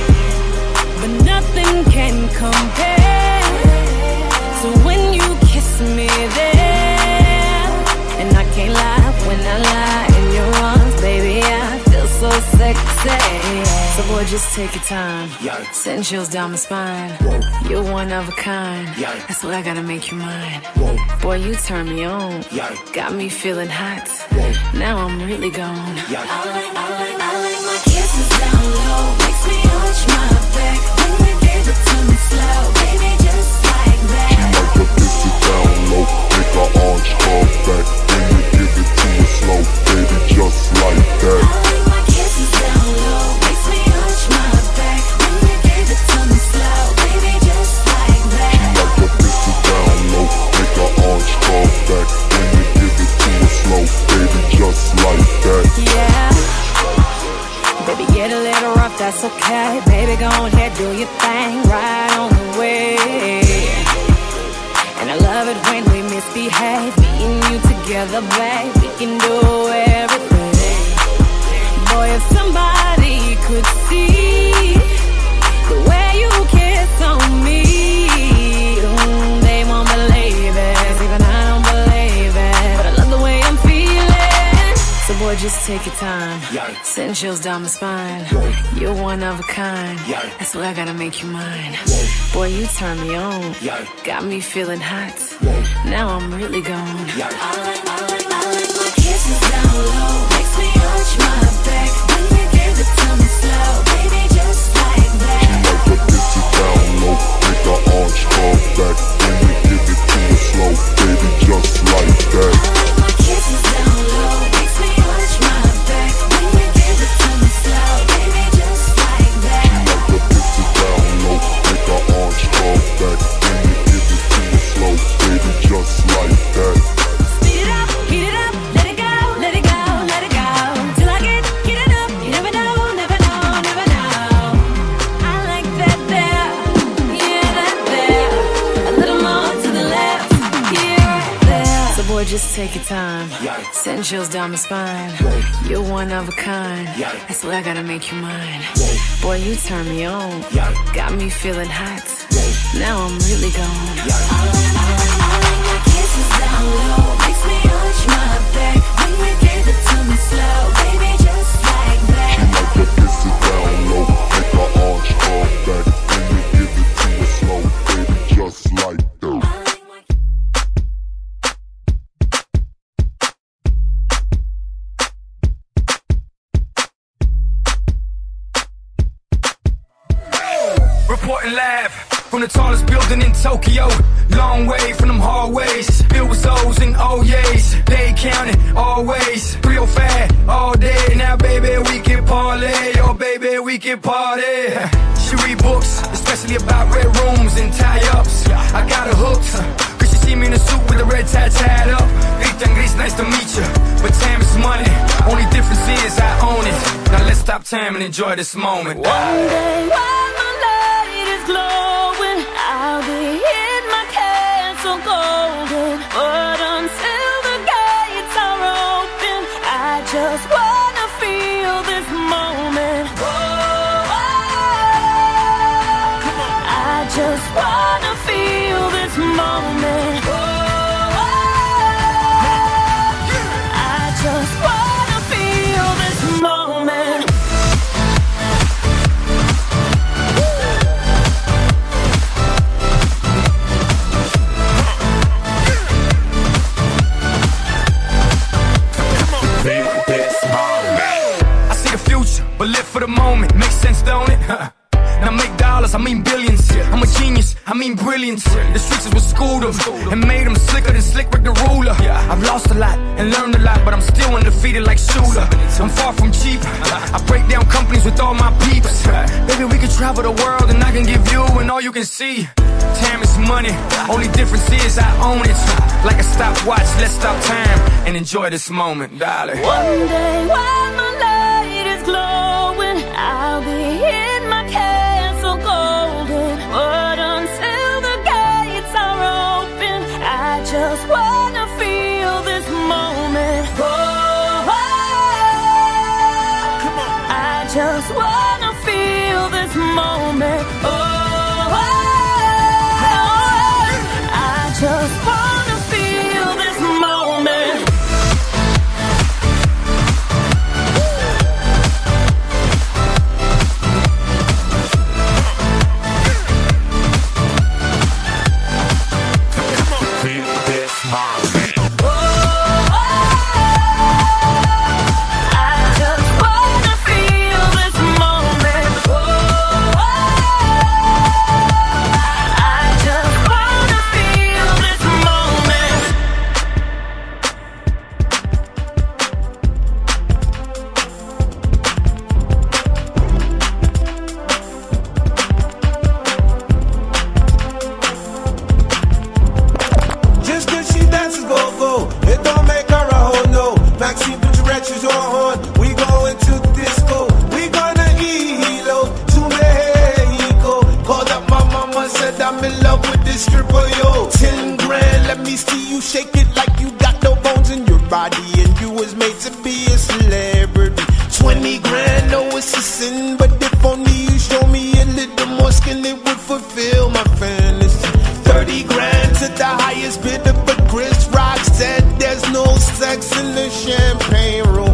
But nothing can compare to when you kiss me there. And I can't lie when I lie in your arms, baby, I feel so sexy. So boy, just take your time. Send chills down my spine. You're one of a kind. That's why I gotta make you mine. Boy, you turn me on. Got me feeling hot. Now I'm really gone. I like my kisses down low. Makes me arch my back. When you give it to me slow, baby, just like that. Like a pistol down low, make her arch her back. When you give it to her slow, baby, just like that. I like my kisses down low. Makes me arch my back. When you give it to me slow, baby, just like that. Like a pistol down low, make her arch her back. When you give it to her slow, baby, just like that. Yeah. Baby, get a little rough, that's okay. Baby, go ahead, do your thing, right on the way. And I love it when we misbehave. Me and you together, babe, we can do everything. Boy, if somebody could see the way you kiss on me, they won't believe it. Even I don't believe it, but I love the way I'm feeling. So boy, just take your time. Send chills down my spine. You're one of a kind. That's why I gotta make you mine. Boy, you turn me on. Got me feeling hot. Now I'm really gone. I like my kisses down low. Makes me arch my back. When you give it to me slow, baby, just like that. Like a pistol down low, make her arch her back. When you give it to her slow, baby, just like that. I like my kisses down low. Makes me arch my back. When you give it to me slow, baby, just like that. Like a pistol down low, make her arch her back. When you give it to her slow, baby, just like that. Speed it up, heat it up, let it go, let it go, let it go. Till I get enough, you never know, never know, never know. I like that there, yeah, that there. A little more to the left, yeah, right there. So boy, just take your time. Send chills down my spine. You're one of a kind. That's why I gotta make you mine. Boy, you turn me on. Got me feeling hot. Now I'm really gone. I like my kisses down low. Makes me arch my back. When you give it to me slow, baby, just like that. Like a pistol down low, make her arch her back. When you give it to her slow, baby, just like that. Reporting live from the tallest building in Tokyo. Long way from them hallways. Filled with O's and O's. They counting always. 305 all day. Now baby we can parlay. Oh baby we can party. She read books, especially about red rooms and tie-ups. I got her hooked. Cause she see me in a suit with a red tie tied up. Gritan Gris, nice to meet you. But time is money. Only difference is I own it. Now let's stop time and enjoy this moment. One day while my light is glowing, I'll be in my castle golden, but until the gates are open, I just wanna feel this moment. I just wanna feel this moment. I just wanna feel this moment. I see the future, but live for the moment. Makes sense, don't it? Now make dollars, I mean billions. I'm a genius, I mean brilliance. The streets is what schooled them and made them slicker than Slick Rick the ruler. I've lost a lot and learned a lot, but I'm still undefeated like Shooter. I'm far from cheap. I break down companies with all my peeps. Baby, we can travel the world and I can give you and all you can see. Time is money, only difference is I own it. Like a stopwatch, let's stop time and enjoy this moment, darling. One day when my light is glowing, I'll be in my castle golden. But until the gates are open, I just wanna feel this moment. I just wanna feel this moment. I just wanna feel this moment. Feel this moment. I just wanna feel this moment. I just wanna feel this moment. Just cause she dances go-go, it don't make her a hoe, no. Maxine, put your wretches on horn. We going to the disco. We gonna hilo to Mexico. Called up my mama, said I'm in love with this stripper, yo. 10 grand, let me see you shake it like you got no bones in your body. And you was made to be a celebrity. 20 grand, no, it's a sin. But if only you show me a little more skin, it would fulfill my fantasy. 30 grand to the highest bidder, but Chris Rock said there's no sex in the champagne room.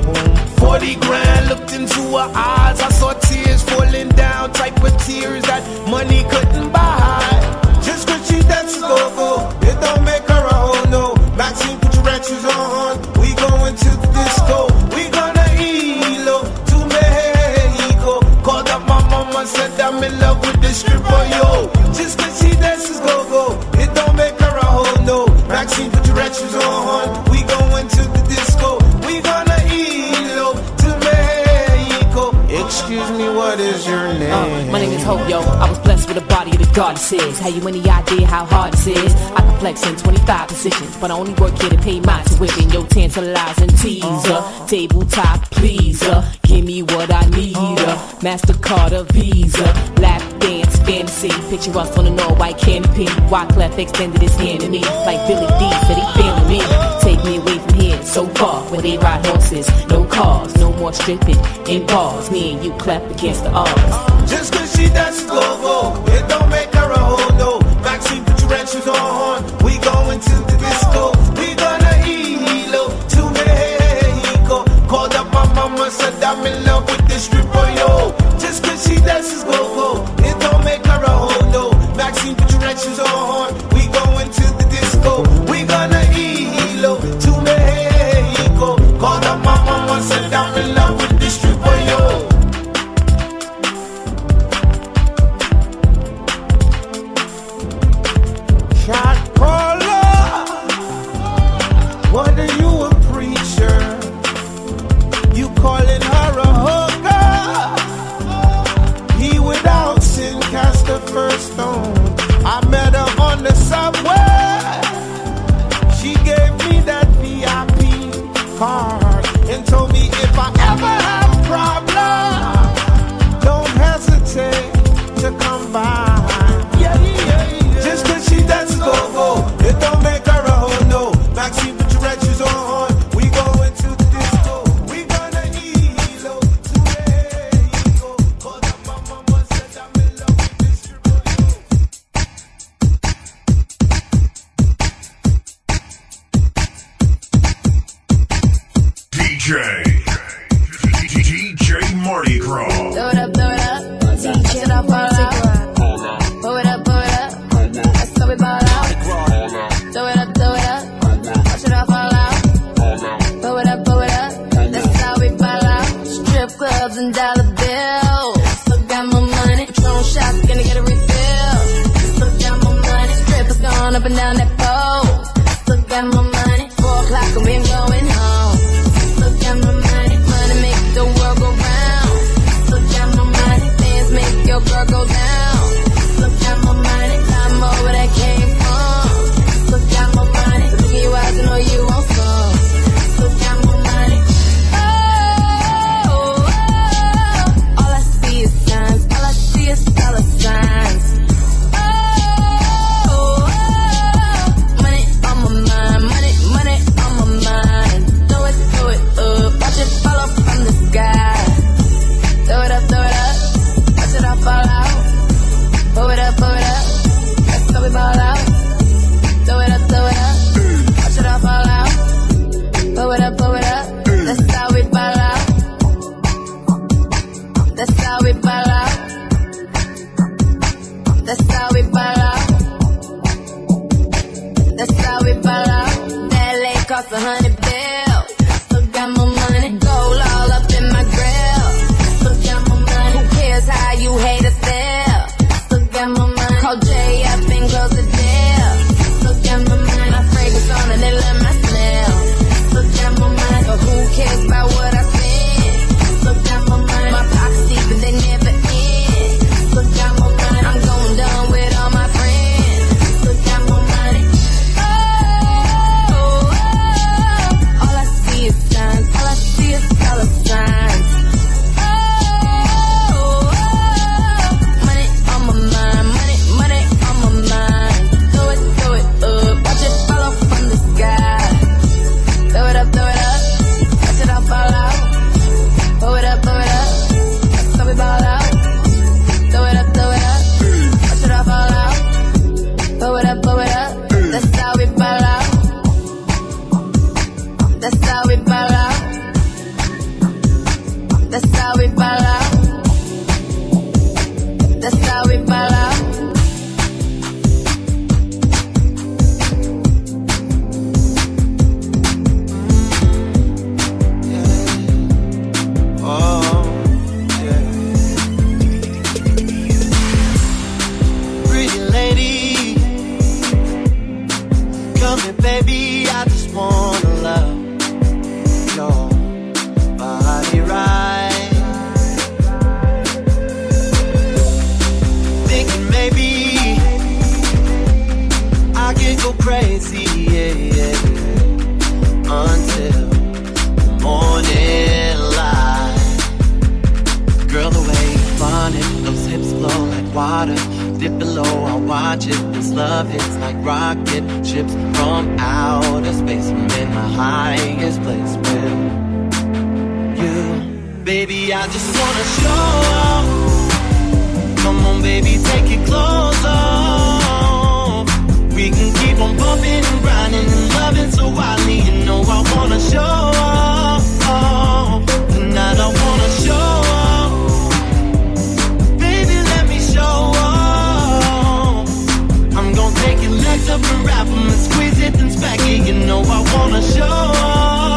40 grand, looked into her eyes, I saw tears falling down, type of tears that money couldn't buy. Just cause she dances go-go, it don't make her a hoe, no. Maxine, put your wretches on, we going to the disco. We gonna hilo to Mexico. Called up my mama, said I'm in love with this stripper, yo. Just cause she dances go-go, it don't make her a hoe, no. Maxine, put your wretches on, we going to the disco. We gonna hilo to Mexico. Excuse me, what is your name? My name is Hope, yo. I was blessed with a body of the goddesses. Have you any idea how hard this is? I can flex in 25 positions, but I only work here to pay my tuition. Yo, tantalizing teaser, tabletop pleaser. Give me what I need, MasterCard or Visa. Lap dance fantasy, picture us on an all-white canopy. Wyclef extended his hand to me, like Billy D said he feeling me. Take me away from here, so far, where they ride horses. No cars, no more stripping in bars. Me and you clap against the odds. Just cause she dances go-go, it don't make her a hoe, no. Maxine, put your wretches on, we going to the disco. We gonna hilo to Mexico. Called up my mama, said I'm in love with this stripper, yo. Just cause she dances go-go, it don't make her a hoe, no. Maxine, put your wretches on, we going to the disco. We gonna hilo to Mexico. Called up my mama, said I'm in love with this stripper, yo. Shot DJ Mardi Gras. Throw it up, throw it up. Watch it all fall out. Pull it up, pull it up. That's how we ball out. Throw it up, throw it up. Watch it all fall out. Pull it up, pull it up. That's how we ball out. Strip clubs and dollar bills. Still got my money. Patron shots, gonna get a refill. Still got my money. Strippers going up and down that pole. Still got my money. 4 o'clock and we ain't going home. Still got my money. Money make the world go round. Still got my money. Things make your girl go down. Still got my money. I'm over that came from. Still got my money. Look at your eyes and know you want some. Still got my money. All I see is signs. All I see is dollar signs. Money on my mind. Money on my mind. Throw it up. Watch it fall off from the sky. Throw it up. Watch it all fall out. Pull it up. That's how we ball out. Throw it up. Watch it all fall out. Pull it up. That's how we ball out. That's how we ball out. That's how we ball out. That's how we ball out. That lake cost $100 bills. Still got my money. Gold all up in my grill. Still got my money. Who cares how you hate us there? Still got my money. Call Jay up and close the deal. Still got my money. My fragrance on and they love my smell. Still got my money. But who cares about what I spend? Still got my money. My pockets deep and they never end. Still got my money. I'm going down with all my friends. Still got my money. All I see is signs. All I see is dollar signs. Money on my mind. Money on my mind. Throw it up. Watch it fall off from the sky. Throw it up. Watch it all fall out. Pull it up. That's how we ball out. Throw it up. Watch it all fall out. Pull it up. That's how we ball out. That's how we ball out. That's how we ball out. That's how we ball out. Pretty lady, come here, baby. I just wanna love your body right. Thinking maybe I can go crazy, yeah, until the morning light. Girl, the way you want it, those hips flow like water. Dip below, I'll watch it. This love hits like rocket ships from outer space. I'm in the highest place with you. Baby, I just wanna show off. Come on, baby, take your clothes off. We can keep on bumping and grinding and loving so wildly. You know I wanna show off. Tonight I wanna show off. Baby, let me show off. I'm gonna take your legs up and wrap them and squeeze it and smack it. You know I wanna show off.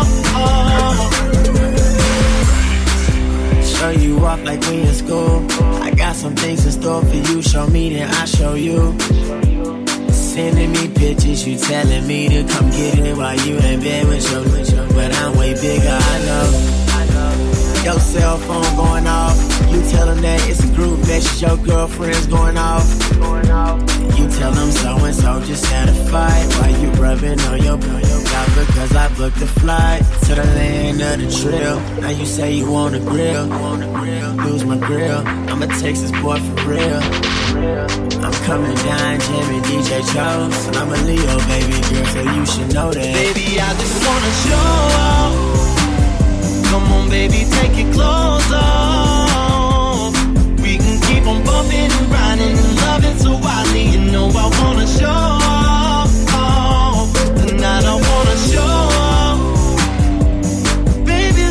Show you off like we in school. I got some things in store for you. Show me, then I show you. Sending me pictures, you telling me to come get it while you in bed with your. But I'm way bigger, I know. Your cell phone going off. You tell them that it's a group message. Your girlfriend's going off. You tell them so-and-so just had a fight while you rubbing on your block because I booked a flight to the land of the trail. Now you say you want a grill. Lose my grill. I'm a Texas boy for real. I'm coming down, Jimmy, DJ Chose. And I'm a Leo, baby girl, so you should know that. Baby, I just wanna show off. Come on, baby, take your clothes off. We can keep on bumping and grinding and loving so wildly. You know I wanna show off. Tonight I wanna show off. Baby,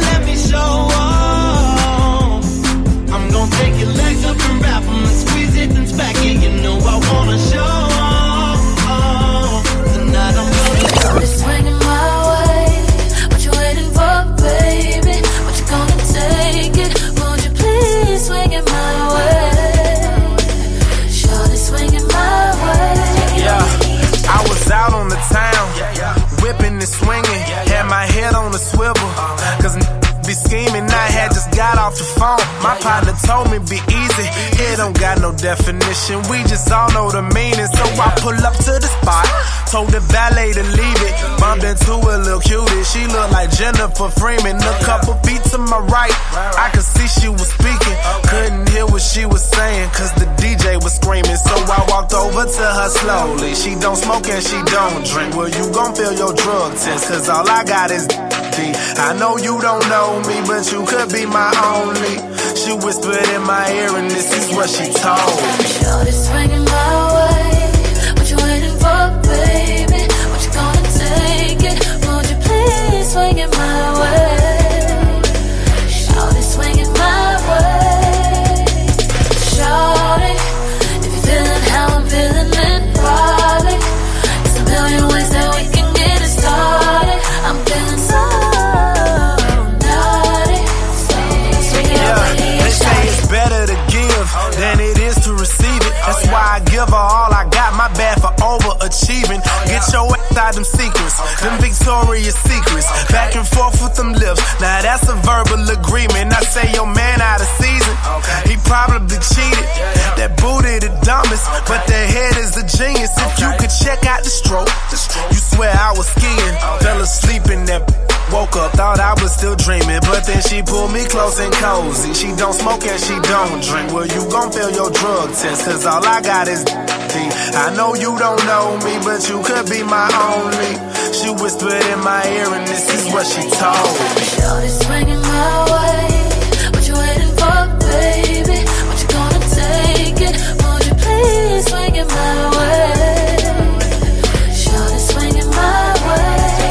off the phone. My partner told me be easy. It don't got no definition. We just all know the meaning. So I pull up to the spot. Told the valet to leave it. Bumped into a little cutie. She looked like Jennifer Freeman. A couple feet to my right. I could see she was speaking. Couldn't hear what she was saying, cause the DJ was screaming. So I walked over to her slowly. She don't smoke and she don't drink. Well, you gon' fail your drug test, cause all I got is D. I know you don't know me, but you could be my only. She whispered in my ear and this is what she told me. Shorty swinging my way. What you waiting for, baby? What you gonna take it? Won't you please swing it my way? Shorty swinging my way. Shorty, if you're feeling how I'm feeling, then probably there's a million ways that we can get it started. I'm feeling so naughty, so swing it over here. They say it's better to give than it is to receive it. That's why I give her all I got. My bad for overachieving. Get your ass out them secrets, them Victoria's Secrets. Back and forth with them lips. Now that's a verbal agreement. I say your man out of season. He probably cheated. That booty the dumbest, but that head is a genius. If you could check out the stroke, you swear I was skiing. Fell asleep in that. Woke up, thought I was still dreaming, but then she pulled me close and cozy. She don't smoke and she don't drink. Well, you gon' fail your drug test, cause all I got is D. I know you don't know me, but you could be my only. She whispered in my ear and this is what she told me. Shorty swinging my way. What you waiting for, baby? What you gonna take it? Won't you please swing it my way? Shorty swinging my way.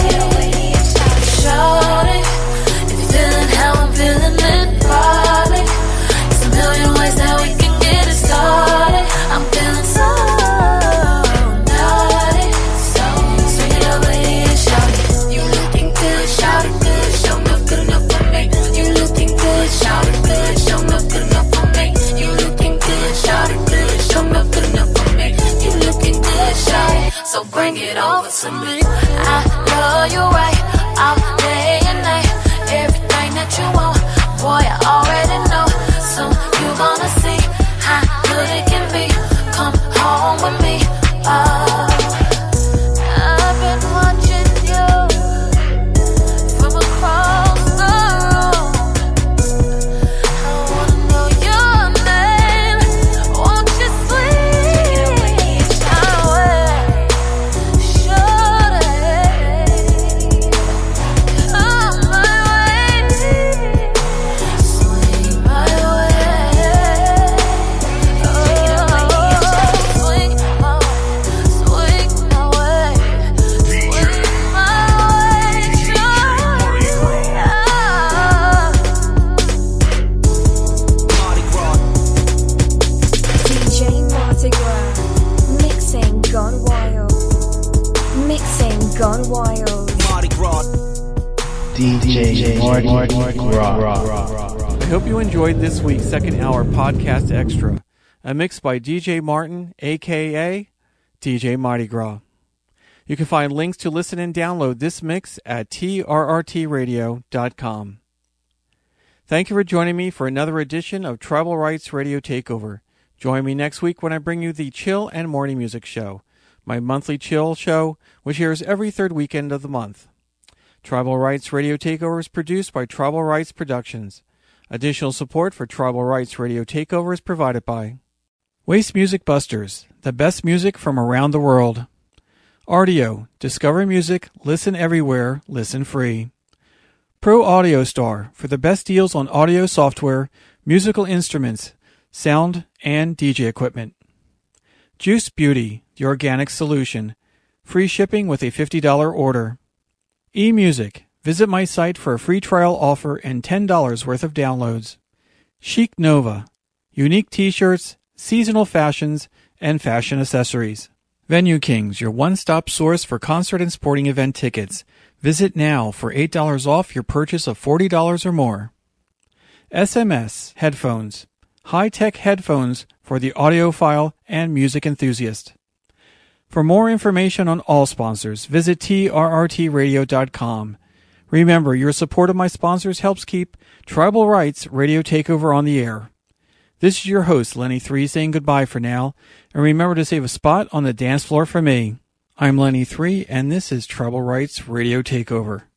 Shorty, if you're feeling how I'm feeling, then probably there's a million ways that we can get it started. I'm feeling so naughty, so swing it over here, shorty. You looking good, shorty, good, show enough, good enough for me. You looking good, shorty, good, show enough, good enough for me. You looking good, shorty, good, show enough, good enough for me. You looking good, shorty, so bring it over to me. I love you right. All day and night, everything that you want, boy, I already know. Soon you gonna see how good it can be. Come home with me. I've been watching you from across the room. I wanna know your name. Won't you swing my way, shorty? Gone Wild. DJ Marty Gras. I hope you enjoyed this week's second hour podcast extra, a mix by DJ Martin, aka DJ Mardi Gras. You can find links to listen and download this mix at trrtradio.com. Thank you for joining me for another edition of Tribal Rights Radio Takeover. Join me next week when I bring you the Chill and Morning Music Show, my monthly chill show, which airs every third weekend of the month. Tribal Rights Radio Takeover is produced by Tribal Rights Productions. Additional support for Tribal Rights Radio Takeover is provided by Waste Music Busters, the best music from around the world. Rdio, discover music, listen everywhere, listen free. Pro Audio Star, for the best deals on audio software, musical instruments, sound, and DJ equipment. Juice Beauty, the organic solution. Free shipping with a $50 order. eMusic, visit my site for a free trial offer and $10 worth of downloads. Chic Nova, unique t-shirts, seasonal fashions, and fashion accessories. Venue Kings, your one-stop source for concert and sporting event tickets. Visit now for $8 off your purchase of $40 or more. SMS Headphones, high-tech headphones for the audiophile and music enthusiast. For more information on all sponsors, visit trrtradio.com. Remember, your support of my sponsors helps keep Tribal Rights Radio Takeover on the air. This is your host, Lenny 3, saying goodbye for now, and remember to save a spot on the dance floor for me. I'm Lenny 3, and this is Tribal Rights Radio Takeover.